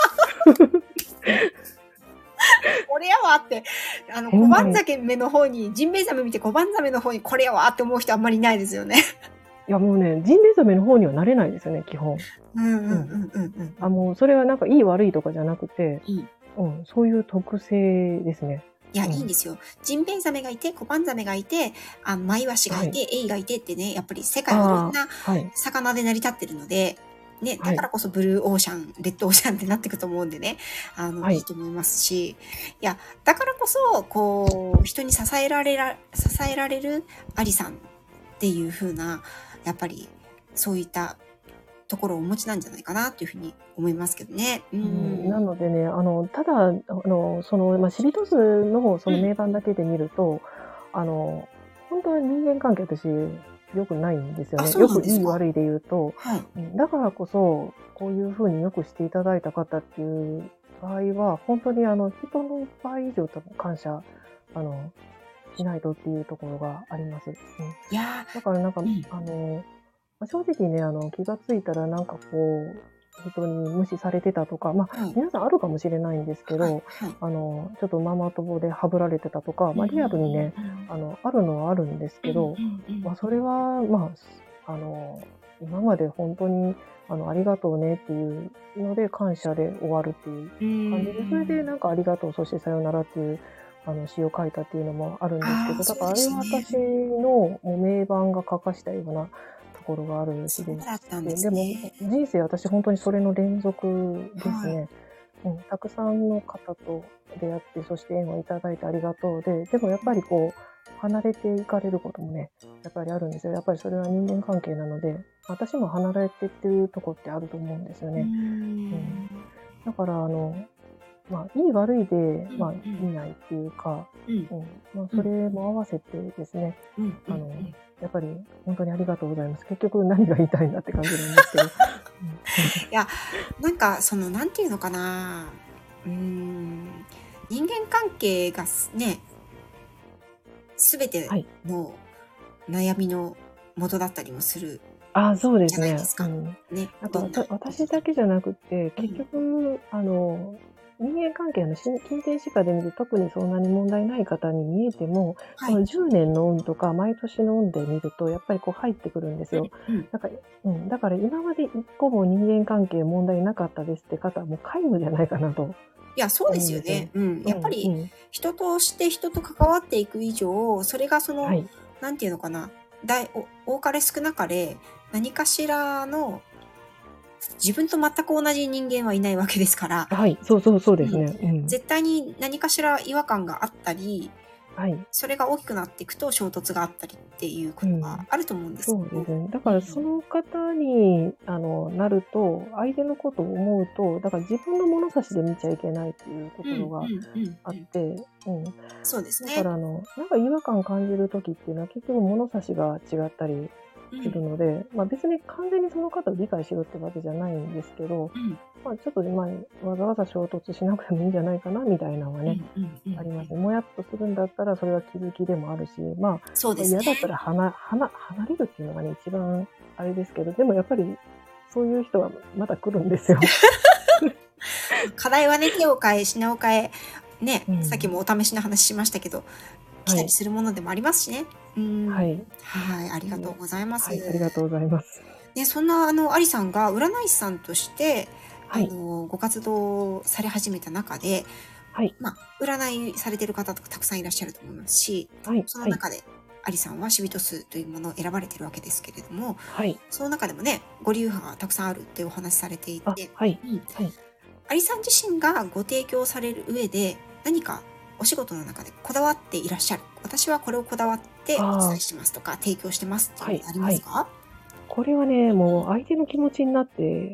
これやわって、小判ザメの方に、ジンベエザメ見て小判ザメの方にこれやわって思う人あんまりいないですよね。 いやもうね、ジンベエザメの方にはなれないですよね、基本。もうそれはなんかいい悪いとかじゃなくて、そういう特性ですね。 いや、いいんですよ。ジンベエザメがいて、コバンザメがいて、マイワシがいて、エイがいてってね、やっぱり世界はいろんな魚で成り立ってるので、ね、だからこそブルーオーシャン、レッドオーシャンってなっていくと思うんでね、いいと思いますし、いや、だからこそ、こう、人に支えられるアリさんっていう風な、やっぱり、そういったところをお持ちなんじゃないかなというふうに思いますけどね。 なのでね、ただ、シビトスのその名盤だけで見ると、本当は人間関係私良くないんですよね。 そうよくなんですか。 いい悪いで言うと、 はい。 だからこそ、こういうふうによくしていただいた方っていう場合は、本当に人の倍以上多分感謝、しないとっていうところがあります。 いやだからなんか、 ー、 正直ね、気がついたらなんかこう、人に無視されてたとか、 はい。 皆さんあるかもしれないんですけはい。 ど、 はい。 ちょっとママ友でハブられてたとか、リアルにね、あるのはあるんですけど、それは、今まで本当に、ありがとうねっていうので、感謝で終わるっていう感じで、それでなんかありがとう、そしてさようならっていう、詩を書いたっていうのもあるんですけど、だそうからあれはでしたね。 私のもう名盤が書かしたようなところがある詩でそうだったんして、 ですでもね。 人生私本当にそれの連続ですはい。 ね。たくさんの方と出会って、そして縁をいただいてありがとうで、でもやっぱりこう、離れていかれることもね、やっぱりあるんですよ。やっぱりそれは人間関係なので、私も離れてってるとこってあると思うんですよね。だからいい悪いで、見ないっていうか、それも合わせてですね、やっぱり本当にありがとうございます。結局何が言いたいんだって感じなんですけど。 いや、なんかなんていうのかな、人間関係がね、すべてはい。 の悩みの元だったりもするそうでじゃすね。 ないですか。ね、 なんか、 どんなことでも。 私だけじゃなくて、結局、人間関係の近天使下で見ると特にそんなに問題ない方に見えても、 はい。 その10年の運とか毎年の運で見ると、やっぱりこう入ってくるんですよ。だから今まで一個も人間関係問題なかったですって方はもう皆無じゃないかなといや、そうですよね。 思うんですよ。 やっぱり人として人と関わっていく以上、それがはい。 なんていうのかな、多かれ少なかれ、何かしらの自分と全く同じ人間はいないわけですから、 はい。そうですね。 絶対に何かしら違和感があったり、 はい。 それが大きくなっていくと衝突があったりっていうことがあると思うんですけど。 そうですね。だからその方に、なると、相手のことを思うと、だから自分の物差しで見ちゃいけないっていうところがあって、 そうですね。 だからなんか違和感感じる時っていうのは結局物差しが違ったりするので、別に完全にその方を理解しろってわけじゃないんですけど、ちょっとわざわざ衝突しなくてもいいんじゃないかなみたいなのはね、ありますね。もやっとするんだったらそれは気づきでもあるし、 そうですね。 嫌だったら離れるっていうのがね、一番あれですけど、でもやっぱりそういう人はまた来るんですよ。 課題はね、手を変え、品を変え、ね、さっきもお試しの話しましたけど、来たりするものでもありますしね。 はい。 はい、ありがとうございます。 はい、ありがとうございます。 ね、そんなアリさんが占い師さんとして、 はい。 ご活動され始めた中で、 はい。 占いされてる方とかたくさんいらっしゃると思いますし、 はい。はい。 その中で、アリさんはシビトスというものを選ばれてるわけですけれども、 はい。 その中でもね、ご流派がたくさんあるってお話しされていて、 はい。はい。 アリさん自身がご提供される上で、何かお仕事の中でこだわっていらっしゃる。私はこれをこだわってお伝えしてますとか、提供してますっていうのありますか？ これはね、もう相手の気持ちになって、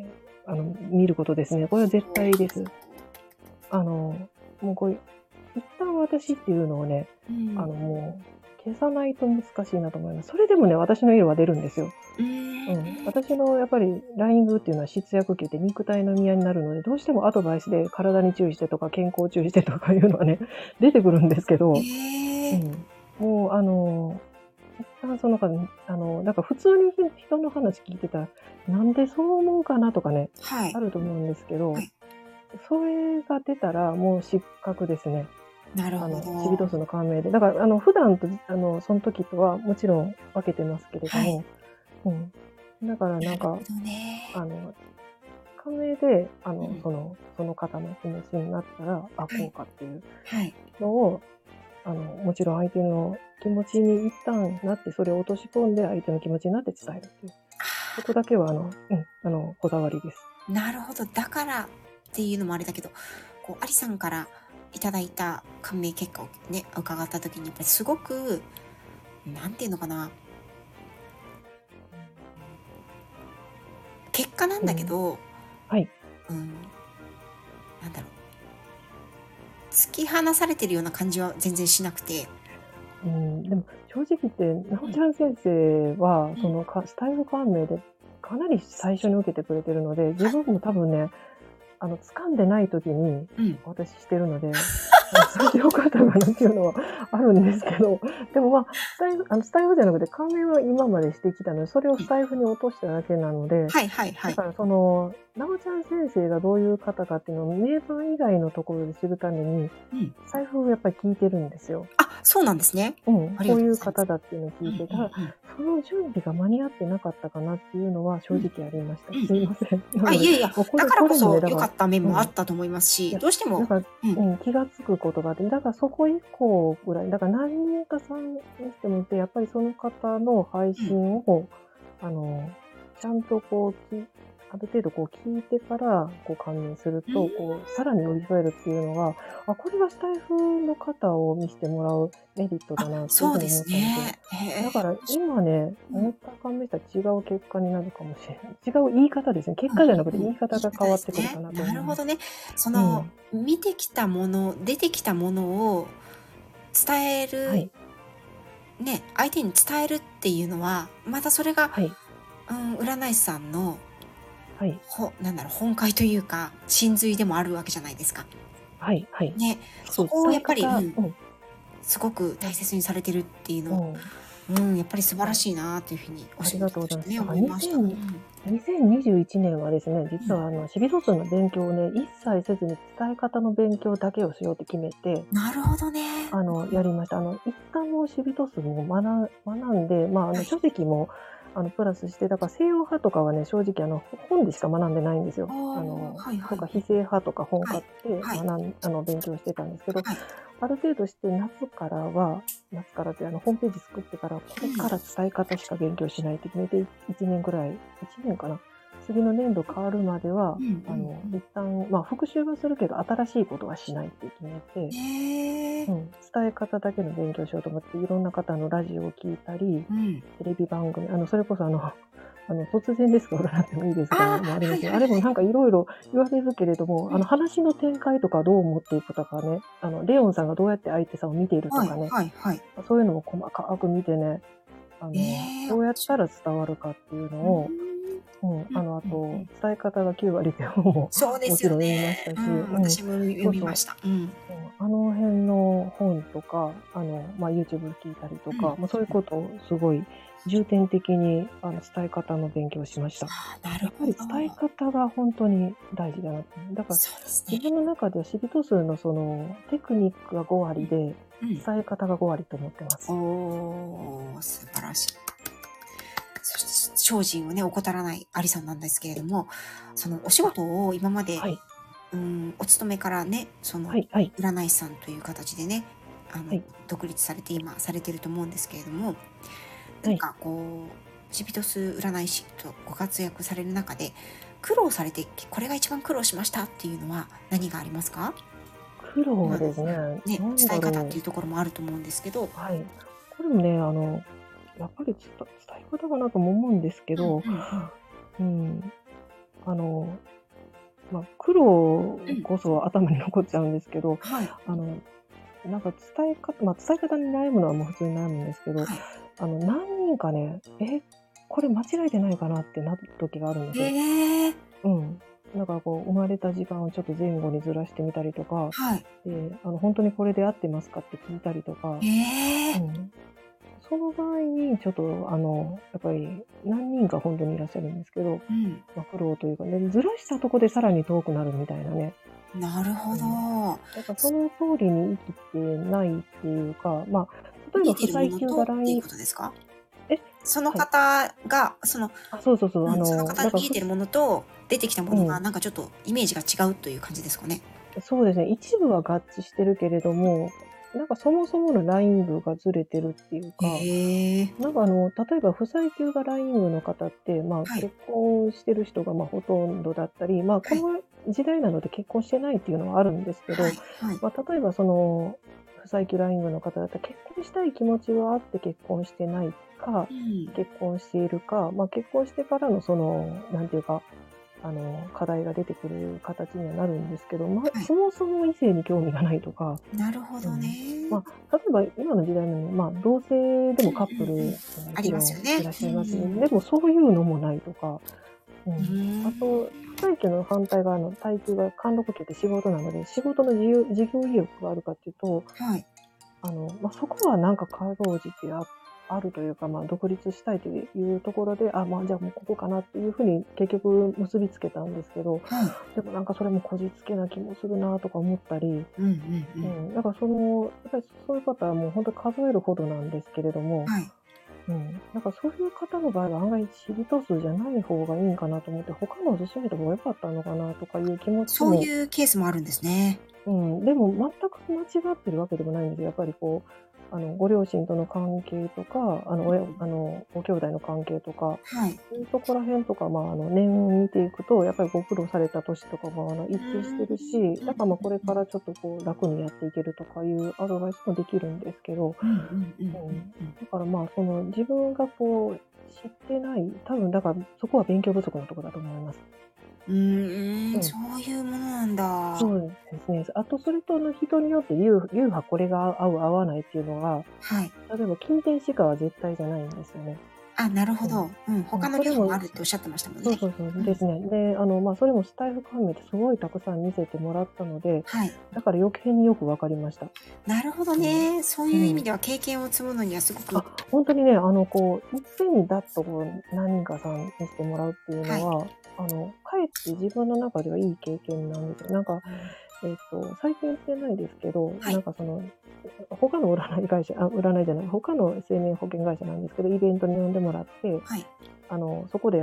見ることですね。これは絶対です。もうこれ、一旦私っていうのをね、もう消さないと難しいなと思います。それでもね、私の色は出るんですよ。私のやっぱりライングっていうのは芍薬球って肉体の宮になるので、どうしてもアドバイスで体に注意してとか健康注意してとかいうのはね、出てくるんですけど、もう一旦その中で、なんか普通に人の話聞いてたら、なんでそう思うかなとかね、あると思うんですけど、それが出たらもう失格ですね。 なるほど。 シビトスの感銘で。だから、普段と、その時とはもちろん分けてますけれども、だからなんか、感銘で、その方の気持ちになったら、こうかっていうのを、もちろん相手の気持ちに一旦なって、それを落とし込んで相手の気持ちになって伝えるっていう。そこだけは、こだわりです。 なるほど。だからっていうのもあれだけど、アリさんからいただいた感銘結果をね、伺った時に、やっぱりすごく、なんていうのかな、 結果なんだけど、 はい。 なんだろう。突き放されてるような感じは全然しなくて。 でも正直言って、なおちゃん先生は、 うん。 そのスタイル感銘でかなり最初に受けてくれてるので、自分も多分ね、掴んでない時にうん。 お渡ししてるので、それで良かったかなっていうのはあるんですけど、でも、スタイフじゃなくて、関連は今までしてきたので、それをうん。 スタイフに落としただけなので、 はいはいはい。 だからなおちゃん先生がどういう方かっていうのを名盤以外のところで知るために、 うん。 財布をやっぱり聞いてるんですよ。 あ、そうなんですね。ありがこういうとうございます。 方だっていうのをうんう聞いて、ただ、 んうん。 その準備が間に合ってなかったかなっていうのは正うん。 直ありました。 うんうん。 すいません。なあ、 ので、 いやいや、 もうだからここれもね、だからそ良かった面もあうん。 ったと思いますし、 いや、 どうしてもだから、 うん。 気が付くことがあって、だからそこ以降ぐらい、だから何人かさんにしてもいて、やっぱりその方の配うん。 信を、あの、ちゃんとある程度聞いてから、関連するうーと、 ん。 さらに寄り添えるっていうのが、これがスタイフの方を見してもらうメリットだあ、 なっていうそうでふうに思ったんですよ。 すね。へえ、 だから今ね、 うん。 思った感じしたら違う結果になるかもしれない。違う言い方ですね。結うん果じゃなくてうんうん。 言い方言い方が変わっですね。 てくるかなと思います。 なるほどね。その、 うん。 見てきたもの、出てきたものを伝える、 はい。 ね、相手に伝えるっていうのは、またそれが、 はい。 占い師さんの、 はい。 なんだろう、本懐というか、真髄でもあるわけじゃないですか。 はい。はい。 ね、そそう、 こをやっぱり、すごく大な切にされてるっていうの、 うん。 やっぱり素晴らいや、 しいなっていうふうにおあり仕がとうございます。 事としてね、 だから思いました。 2021年はですね、 うん。 実はシビト数の勉強をね、一切せずに伝え方の勉強だけをしようって決めて、 なるほどね。 やりました。一旦もうシビト数も学んで、 はい。 書籍も、プラスして、だから西洋派とかはね、正直本でしか学んでないんですよ。 ああ、はいはい。 とか、非正派とか本はい。 買ってはい。 勉強してたんですけど、 はい。 ある程度して夏からってホームページ作ってから、これうん。 から伝え方しか勉強しないって決めて、1年ぐらい、1年かな。次の年度変わるまでは、 うんうんうん。 一旦、復習はするけど、新しいことはしないって決めて、 へえ。 伝え方だけの勉強しようと思って、いろんな方のラジオを聞いたり、 うん。 テレビ番組、それこそ突然ですが占ってもいいですかああ、 もありますよ。 はいはいはい。 あれもなんかいろいろ言われるけれども、 うん。 話の展開とかどう持っていくとかね、レオンさんがどうやって相手さんを見ているとはいかね、 はいはい。 そういうのも細かく見てね、 ええ、 どうやったら伝わるかっていうのうーん。 を、 うんあと、 うんうん。 伝え方が9割って本もそうですよもちろん読みましね。 たし、 うん、私も読そうそう。 みました。うん。 あの辺の本とか、YouTube 聞いたりとうん。 か、そういうことをすごい重点的に、伝え方の勉強をしました。 ああ、なるやっぱりほど。 伝え方が本当に大事だなって。だから、 そうですね。 自分の中ではシビト数のテクニックが5割で、 うん。 伝え方が5割と思ってます。 おー、素晴らしい。そして精進をね、怠らないアリさんなんですけれども、そのお仕あ、 事を今まで、 はい。 お勤めからね、 はい、はい、 占い師さんという形でね、 はい、 独立されて今されてると思うんですけれども、 はい。 何かシビトス占い師とご活躍される中で、苦労されて、これが一番苦労しましたっていうのは何がありますか？ 苦労まあ、 ですね。 ね、 なん伝えだろう。 方っていうところもあると思うんですけど、 はい。これもね、やっぱり伝え方かなとも思うんですけど、 うんうんうん。 うん、あの、苦労うん。 こそ頭に残っちゃうんですけど、 はい。 あの、なんか伝え方に悩むのはもう普通に悩むんですけど、 はい。 何人かね、これ間違えてないかなってなる時があるんですよ。 へえ。 うん。だから生まれた時間をちょっと前後にずらしてみたりとか、 はい。 で、本当にこれで合ってますかって聞いたりとか、 へえ。 うん。その場合にちょっとやっぱり何人か本当にいらっしゃるんですけど、 うん。 苦労というかね、ずらしたとこでさらに遠くなるみたいなね。 なるほうん。 ど。 だからその通りに生きてないっていうか、例えば見えてるも不細休のとっていうが来ことですか？ え、 そのはい。 方が、 そうそうそう、 その方だからが見えてるものと、出てきたものが、 うん。 なんかちょっとイメージが違うという感じですかね？ そうですね、一部は合致してるけれども、なんかそもそものライン部がずれてるっていうか、 へえ。 なんか例えば不細休がライン部の方って、 はい。 結婚してる人がほとんどだったり、こはい。 の時代なので結婚してないっていうのはあるんですけど、 はい。はい。 例えば不サイキュライングの方だったら結婚したい気持ちはあって結婚してないか、 うん。 結婚しているか、結婚してからのなんていうか、課題が出てくる形にはなるんですけど、 はい。 そもそも異性に興味がないとか、 なるほどね。 うん。例えば今の時代のように、同性でもカップル、 うんうんうん。ありもちろますよね。 んいらっしうゃいますね。 ん。 でもそういうのもないとか、 うーあと、 ん。 体育の反対側の体育が貫禄系って仕事なので、仕事の事業意欲があるかっていうと、 はい。 そこはなんかかろうじてあるというか、独立したいというところで、じゃあもうここかなっていうふうに結局結びつけたんですけど、 はい。 でもなんかそれもこじつけな気もするなとか思ったり、 うんうんうん。 だからやっぱりそういう方はもう本当数えるほどなんですけれども、 はい。 なんかそういう方の場合は案外シリト数じゃない方がいいんかなと思って、他のを勧めた方が良かったのかなとかいう気持ちそうも、 いうケースもあるんですね。 でも全く間違ってるわけでもないんですよ。やっぱりご両親との関係とか、ご兄弟の関係とか、 はい。 そういうとこら辺とか、年を見ていくと、やっぱりご苦労された年とかも、一う致しーん。 てるし、だからこれうんからちょっと楽にやっていけるとかいうアドバイスもできるんですけど、 うんうんうんうんうん。 だから自分が知ってない、多分だからそこは勉強不足のところだと思います。 そうん。 ういうものなんだ。 そうですね。あとそれと人によって流派これが合う合わないっていうのが、 はい。 例えば近天使科は絶対じゃないんですよね。 あ、なるほうん。 ど。うん、他のそれも流派もあるっておっしゃってましたもんね。 そうそうそううん。 ですね。で、それもスタイフ関連ですごいたくさん見せてもらったので、 はい。 だから余計によくわかりました。 なるほどうん。 ね。そういう意味うん。 では経験を積むのにはすごく。 本当にね、いっぺんにだっと何人かさんにしてもらうっていうはい。 のは、かえって自分の中ではいい経験なんですよ。なんか、 うん。 最近言ってないですけど、 はい。 他の占いじゃない、他の生命保険会社なんですけど、イベントに呼んでもらって、 はい。 そこで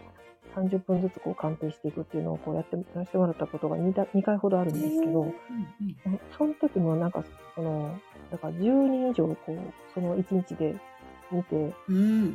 30分ずつ鑑定していくっていうのをやらせてもらったことが2回ほどあるへえ。 んですけど、 うんうん。 その時もだから10人以上その1日で見て、 うん。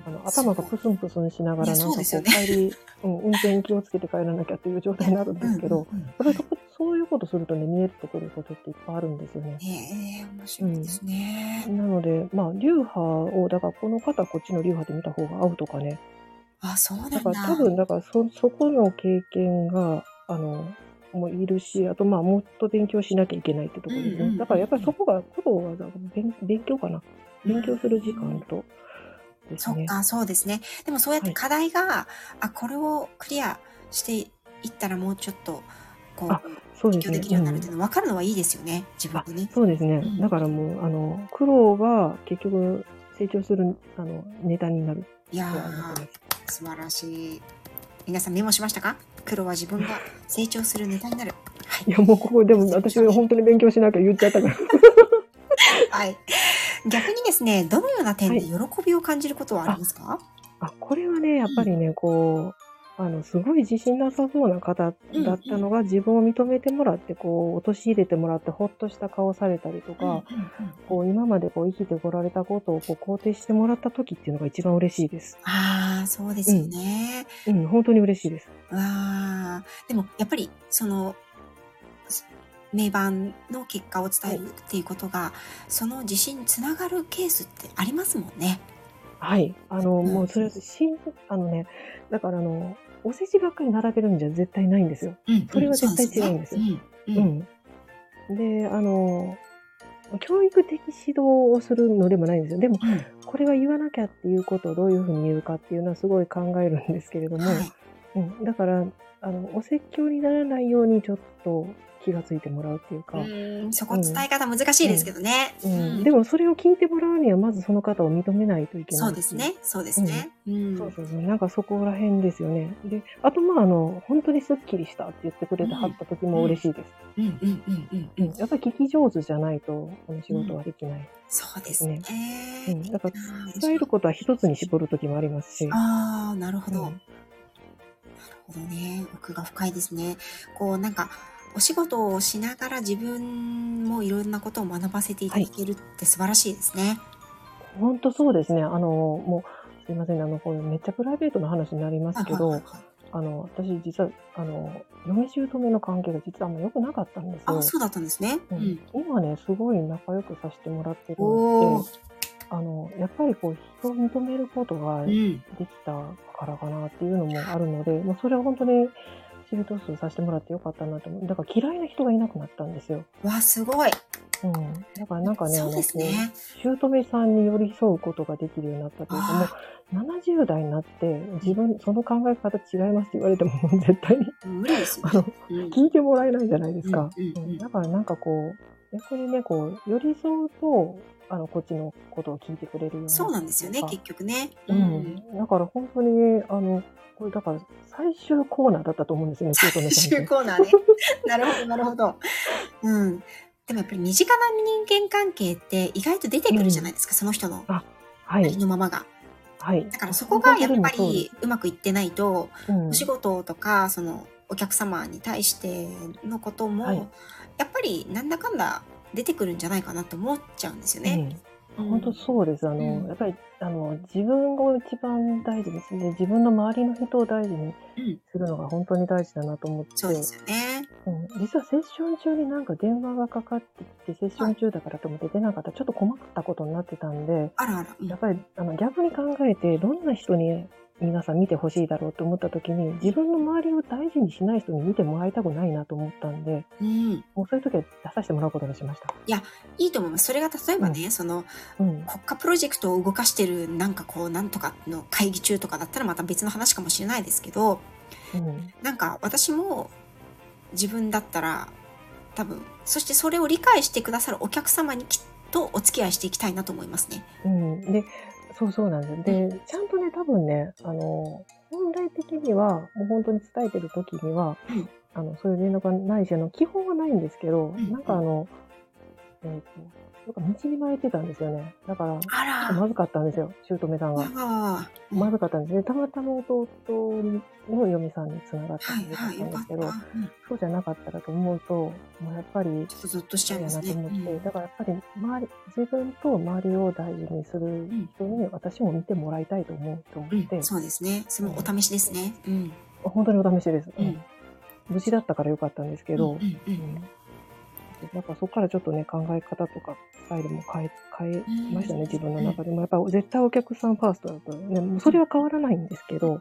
すごい。 頭がプスンプスンしながいや、 らそうですよね。 帰り、運転気をつけて帰らなきゃっていう状いや、 態になるんうんうんですけど、 うん。 やっぱりはい。 そういうことするとね、見えてくることっていっぱいあるんですよね。 へえ、面うん。 白いですね。 なので、流派を、だからこの方こっちの流派で見た方が合うとかね。 あ、そうだから多なんだ。 分、そこの経験が、もういるし、あともっと勉強しなきゃいけないってとうんうんころですね。だからやっぱりうんそこが、苦労は勉強かな。 うん。 勉強する時間とですね。 そっか、そうですね。でもそうやってはい。 課題が、あ、これをクリアしていったらもうちょっと、こあ、 う、 そうですね。 勉強できるようになるっていうの分かるのはいいですよね、自分でね。 そうですね。 うん。 だからもう、苦労が結局成長する、ネタになるいやとは思ってます。 ー、素晴らしい。皆さんメモしましたか？黒は自分が成長するネタになる。はい。 いや、もうここでも大切にし私ましょう。 本当に勉強しなきゃ言っちゃったから。 はい。逆にですね、どのような点ではい。 喜びを感じることはありあ、 ますか？ これはね、やっぱりね、すごい自信なさそうな方うん。うんうん。 だったのが、自分を認めてもらって、陥れてもらって、ほっとした顔されたりとうんうんか、 うんうん。 今まで生きてこられたことを肯定してもらった時っていうのが一番嬉しいです。 ああ、そうですようん。 ね。 うん、本当に嬉しいです。 ああ、でもやっぱり名盤の結果を伝はい。 えるっていうことが、その自信につながるケースってありますもんね。 はい。 うん。 もうそれはあのね、だからお世辞ばっかり並べるんじゃ絶対ないんですよ。 うんうん、 それは絶対そうですよね。 違うんですよ。 うんうん。 うん。で、教育的指導をするのでもないんですよ。でも、 うん。 これは言わなきゃっていうことをどういうふうに言うかっていうのはすごい考えるんですけれども、 はい。 だから、お説教にならないようにちょっと気がついてもらうっていうか、 そこうん、 伝え方難しいですけうん、 どね。 うん。 うん。 でもそれを聞いてもらうには、まずその方を認めないといけないし、 そうですね。そうでうん。 すね。うん。 そうそうそう。なんかそこら辺ですよね。で、あと本当にすっきりしたって言ってくれてはっうん。 た時もうん。 嬉しいです。 うんうんうんうんうん。 やっぱり聞き上手じゃないと、この仕事うん。 はできないそうですですね。 ね。 だからああ、面白い。 伝えることは一つに絞る時もありますし。 ああ、なるほど。なるうん。 ほどね。奥が深いですね。なんか、お仕事をしながら自分もいろんなことを学ばせていたはい。 だけるって素晴らしいですね。 ほんとそうですね。もう、すいませんね、これめっちゃプライベートな話になりまはいはいはいすけど、 はい。 私実は、嫁姑の関係が実はあんま良くなかったんですあ、 よ。 そうだったんですね。 今ね、すごい仲良くさせてもらってるのおって、やっぱりこう、人を認めることができたからかなっていうのもあるので、もうそれは本当に仕事数させてもらってよかったなと思う。だから嫌いな人がいなくなったんですよ。 わ、すごい。 だからなんかね、 そうですね。 姑さんに寄り添うことができるようになったというか、もう70代になってその考え方違いますって言われてももう絶対に無理ですよね。 聞いてもらえないじゃないですか。だからなんかこう、逆にね、こう、寄り添うと、こっちのことを聞いてくれるようになった。 そうなんですよね、結局ね。 だから本当に、これだから最終コーナーだったと思うんですよね、 最終コーナーね。なるほど、なるほど。でもやっぱり身近な人間関係って意外と出てくるじゃないですか、その人のありのままが。だからそこがやっぱりうまくいってないと、お仕事とか、そのお客様に対してのことも、やっぱりなんだかんだ出てくるんじゃないかなと思っちゃうんですよね。 本当そうです。やっぱり、自分を一番大事にして、自分の周りの人を大事にするのが本当に大事だなと思って。 そうですよね。 実はセッション中になんか電話がかかってきて、セッション中だからと思って出なかったらちょっと困ったことになってたんで、やっぱり、逆に考えて、どんな人に皆さん見てほしいだろうと思った時に、自分の周りを大事にしない人に見てもらいたくないなと思ったんで、もうそういう時は出させてもらうことにしました。 いや、いいと思います。それが例えばね、その、国家プロジェクトを動かしてる、なんかこう、なんとかの会議中とかだったらまた別の話かもしれないですけど、なんか私も自分だったら、多分、そしてそれを理解してくださるお客様にきっとお付き合いしていきたいなと思いますね。 で、そうなんです。で、ちゃんとね、多分ね、本来的には、もう本当に伝えてる時には、そういう連絡がないし、基本はないんですけど、なんか道に迷ってたんですよね。だから、ちょっとまずかったんですよ、姑さんが。まずかったんですね。たまたま弟の嫁さんに繋がったんでよかったんですけど、そうじゃなかったらと思うと、もうやっぱり、 ちょっとゾッとしちゃいますね。 なと思って、だからやっぱり自分と周りを大事にする人に私も見てもらいたいと思って。 そうですね。そのお試しですね。 本当にお試しです。無事だったからよかったんですけど、なんかそこからちょっとね、考え方とかスタイルも変えましたね、自分の中でも。やっぱ絶対お客さんファーストだとね、もうそれは変わらないんですけど、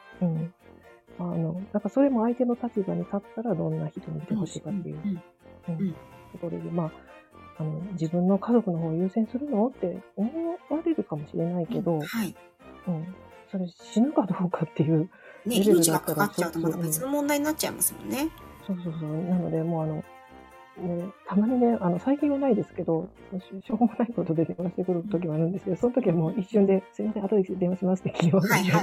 なんかそれも相手の立場に立ったらどんな人に見てほしいかっていうところで、自分の家族の方を優先するのって思われるかもしれないけど、それ死ぬかどうかっていうレベルだったら、命がかかっちゃうとまた別の問題になっちゃいますもんね。 そう。なので、もうたまにね、最近はないですけど、しょうもないことで電話してくる時もあるんですけど、その時はもう一瞬で、すいません、後で電話しますって切りますね。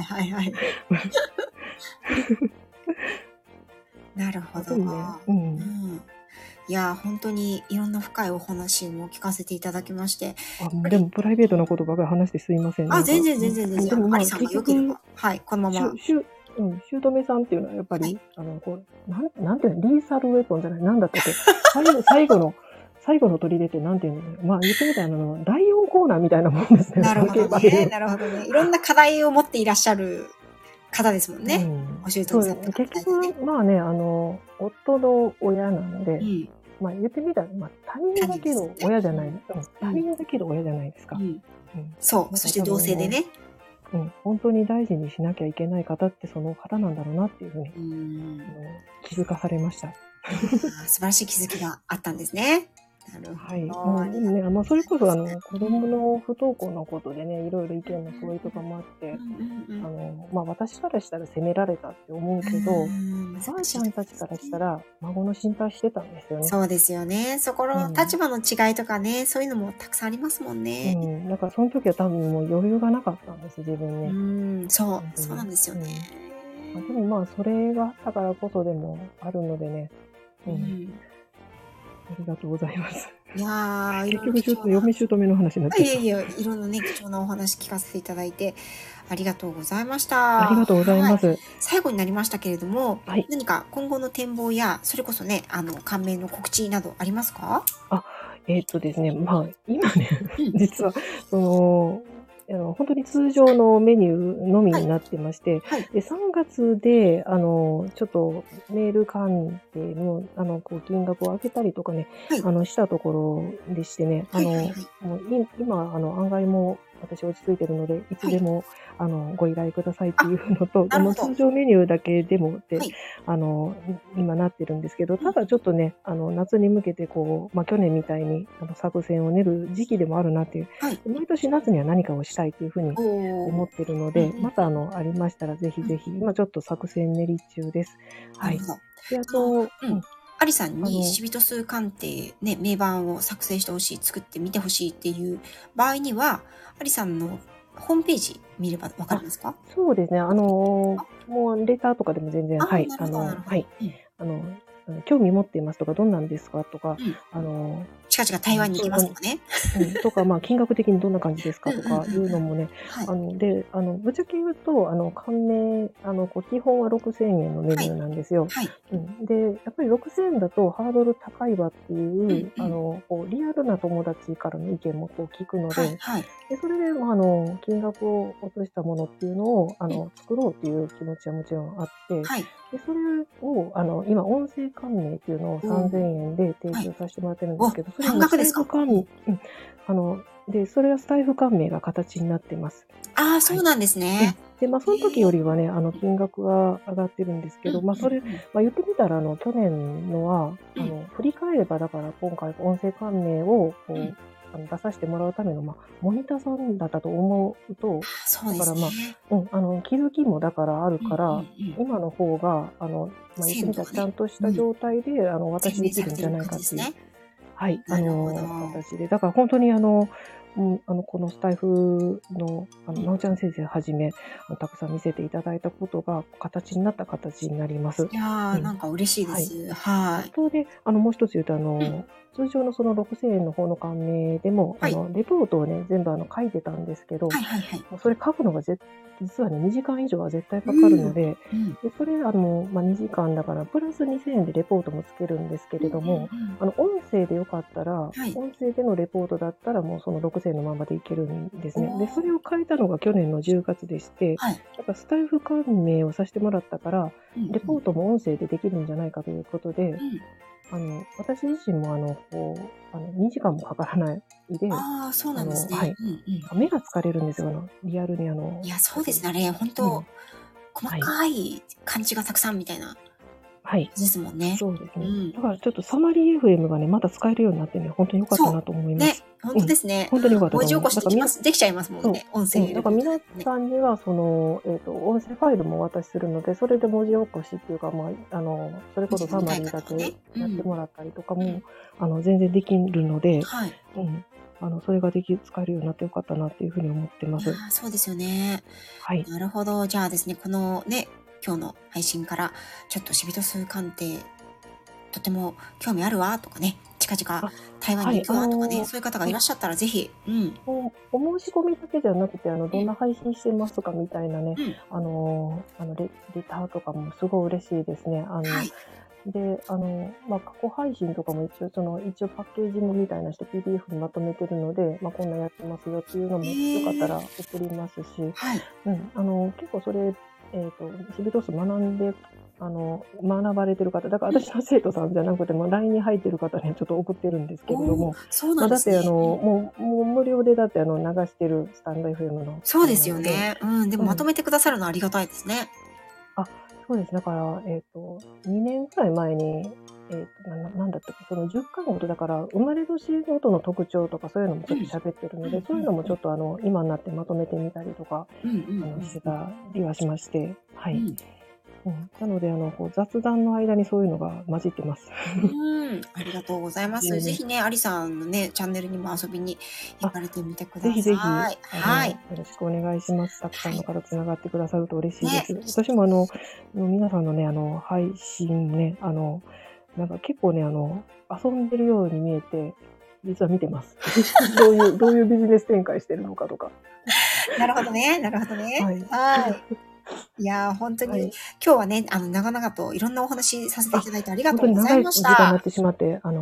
なるほど。いや、本当にいろんな深いお話も聞かせていただきまして。 でもプライベートなことばかり話してすいません。 全然。マリさんが良ければ、このまま。 姑さんっていうのはやっぱり、なんていうの、リーサルウェポンじゃない、なんだったっけ、最後の砦ってなんていうの、言ってみたら第4コーナーみたいなもんですね。 なるほどね。いろんな課題を持っていらっしゃる方ですもんね。 結局、夫の親なので、言ってみたら、他人だけど親じゃない。他人だけど親じゃないですか。 そう。そして同性でね。 本当に大事にしなきゃいけない方ってその方なんだろうなっていうふうに気づかされました。 素晴らしい気づきがあったんですね。なるほど。 でもね、それこそ子供の不登校のことでね、いろいろ意見の相違とかもあって、私からしたら責められたって思うけど、おばあちゃんたちからしたら孫の心配してたんですよね。 そうですよね。そこの立場の違いとかね、そういうのもたくさんありますもんね。 だからその時は多分もう余裕がなかったんです、自分に。そうなんですよね。 でもそれがあったからこそでもあるのでね、ありがとうございます。 いや結局ちょっと嫁姑の話になっちゃった。 いろんなね、貴重なお話聞かせていただいて、ありがとうございました。 ありがとうございます。 最後になりましたけれども、何か今後の展望や、それこそね、感銘の告知などありますか？ ですね、今ね、実は、 本当に通常のメニューのみになってまして、 はい。 で、3月で、ちょっとメール関係の、金額を上げたりとかね、 はい。 したところでしてね、 はいはいはい。 もう今、案外も私落ち着いてるので、いつはい。 でも、ご依頼くださいってあ、 いうのと、 なるほど。 通常メニューだけでもってはい。 今なってるんですけど、 うん。 ただちょっとね、夏に向けて去年みたいに、作戦を練る時期でもあるなっていう、 はい。 毎年夏には何かをしたいというふうにおお。 思ってるので、 うんうんうんまたありましたらぜひうん。 ぜひ、今ちょっと作戦練り中です。はい。 なるほど。 で、あと、 うん。アリさんにあの、 シビトス鑑定ね、名盤を作成してほしい、作ってみてほしいっていう場合には、アリさんのホームページ見ればわかりあ、 ますか？ そうですね。 あ、 もうレターとかでも全然、 ああ、 はい、 なるほどなるほど。 はい、 うん。 あの、興味持っていますとか、どんなんですかとか、 うん。 あの、 近々台湾に行きますとかね。 とか、金額的にどんな感じですうんうんうんうかとかいうのん。 もね、 はい。 ぶっちゃけ言うと、感銘、基本は6000円のメはい。 ニューなんですよ。 はい。 で、やっぱり6000円だとハードル高いわっていう、 うんうん。 リアルな友達からの意見も聞くので、 はいはい。 で、それで、金額を落としたものっていうのを、 うん。 作ろうっていう気持ちはもちろんあって、 はい。 で、それを、今、音声鑑銘っていうのをおお。 3000円で提はい。 供させてもらってるんでお、 すけど、それ半もスタイ額ですか？うん。 フ鑑、で、それはスタイフ鑑銘が形になってます。 ああ、 はい。 そうなんですうん。 ね。 で、その時へえ。 よりはね、金額が上がってるんですけど、 うんうんそれ、 うん。 言ってみたら、去年のは、 うん。 振り返れば、だから今回音声鑑銘を、 うん。 出させてもらうための、モニターさんだったと思うと、 ああ、そうだから、 ですね。 気づきもだからあるうんうんから、 うん。 今の方が、言ってみたらちゃ鮮度がね。 んとしたうん。 状態で、お渡しで洗練きるんじゃされてるないかっていう、 感じですね。 はい、 なるほど。 形で。だから本当にこのスタイフの、 うん。 なおちゃん先生はじめ、たくさん見せていただいたことが形になった形になります。 いやー、 うん。 なんか嬉しいではい。 す。はい。 あとで、もう一つ言うと、 うん。 通常のその6000円の方の鑑銘でも、 はい。 レポートをね、全部書いてたんですけど、 はいはいはい。 もうそれ書くのが実はね、2時間以上は絶対うかかるのん。 で、 うん。 で、それ、2時間だから、プラス2000円でレポートもつけるんですけうんうれども、 んうん。 音声でよかったら、 はい。 音声でのレポートだったら、もうその6000円のままでいけるんですおね。で、それお。 を変えたのが去年の10月でして、 はい。 やっぱスタイフ鑑銘をさせてもらったから、 うんうん。 レポートも音声でできるんじゃないかということで、 うん。 私自身も2時間もかからないで、 ああ、そうなんですね。 はい。 うんうん。 目が疲れるんですよ、リアルにいや、そうですね。あうれ、本当ん。 細はい。 かい漢字がたくさんみたいな感はい。 じですもんね。 そうですね。 うん。 だからちょっとサマリー FM がね、また使えるようになってね、ほんとに良かったそなと思いう。ね、 ます。 ほんうん。 とですね。 ほんとに良かった文字起こと思います。だからしできちゃいますもんね。音声入れるだから皆ね。 さんには音声ファイルもお渡しするので、それで文字起こしっていうか、それこそサ文字で見たいマリーだけ方はね。うん。 やってもらったりとかうん。 も、全然できるので、 はい。 うん。それが使えるようになって良かったなっていう風に思ってます。 いやー、そうですよね。 はい。 なるほど。じゃあですね、このね、今日の配信から、ちょっとシビトス鑑定、とても興味あるわとかね、近々 あ、 台湾はい。 に行くわとかね、そういう方がいらっしゃったらぜひ、うん。 お申し込みだけじゃなくて、どんえ、 な配信してますかみたいなね、 うん。 レターとかもすごい嬉しいですね。 はい。 で、過去配信とかも一応パッケージもみたいなして PDF にまとめてるので、こんなんやってますよっていうのもよかったら送りますし、 はい。 結構それ、シビトス学んで、学ばれてる方、だから私の生徒さんじゃなくても LINE に入ってる方にはちょっと送ってるんですけれどおお、 も、 そうなんだってですね。うん。 もう無料でだって流してるスタンド FM のあそうですれなので、 よね。うん、でもうん。 まとめてくださるのはありがたいですね。 あ、そうです。だから、2年ぐらい前に、なんだったか、その10巻ごとだから、生まれ年ごとの特徴とかそういうのもちょっとうん。 喋ってるので、 うんそういうのもちょっと今になってまとめてみたりとか、 うんうんうんうんしてうん。 たりはしまして、はい。 うん。 なので、雑談の間にそういうのが混じってます。 ありがとうございます。ぜでね、 ひね、アリさんのね、チャンネルにも遊びに行あ、 かれてみてくだぜひぜひ、 さい。はい。 よろしくお願いします。たくさんのはい。 方つながってくださると嬉しいでね。 す。私も皆さんのね、配信ね、なんか結構ね、遊んでるように見えて、実は見てます。どういうビジネス展開してるのかとか。 なるほどね。なるほどね。 はい。 はい。いやー、本当に、 はい。 今日はね、長々といろんなお話しさせていただいてありが本とうござい当に長いました。 時間になってしまって、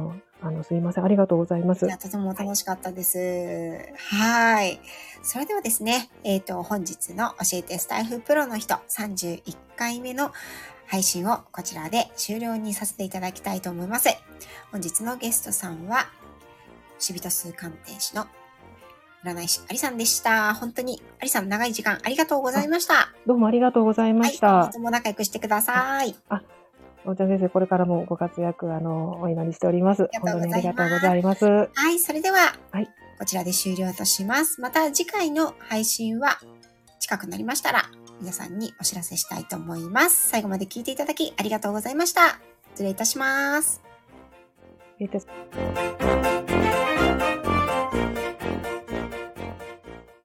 すいません。ありがとうございます。 いや、とても楽しかったです。はい。それではですね、本日の教えてスタイフプロの人31回目の配信をこちらで終了にさせていただきたいと思います。本日のゲストさんは、シビト数鑑定士の占い師ありさんでした。本当にありさん長い時間ありがとうございました。 どうもありがとうございました。 はい、とも仲良くしてください。 お茶先生、これからもご活躍、お祈りしております。本当にありがとうございます。 はい、それでは、 はい、 こちらで終了とします。また次回の配信は近くなりましたら、皆さんにお知らせしたいと思います。最後まで聞いていただきありがとうございました。失礼いたします。 失礼いたします。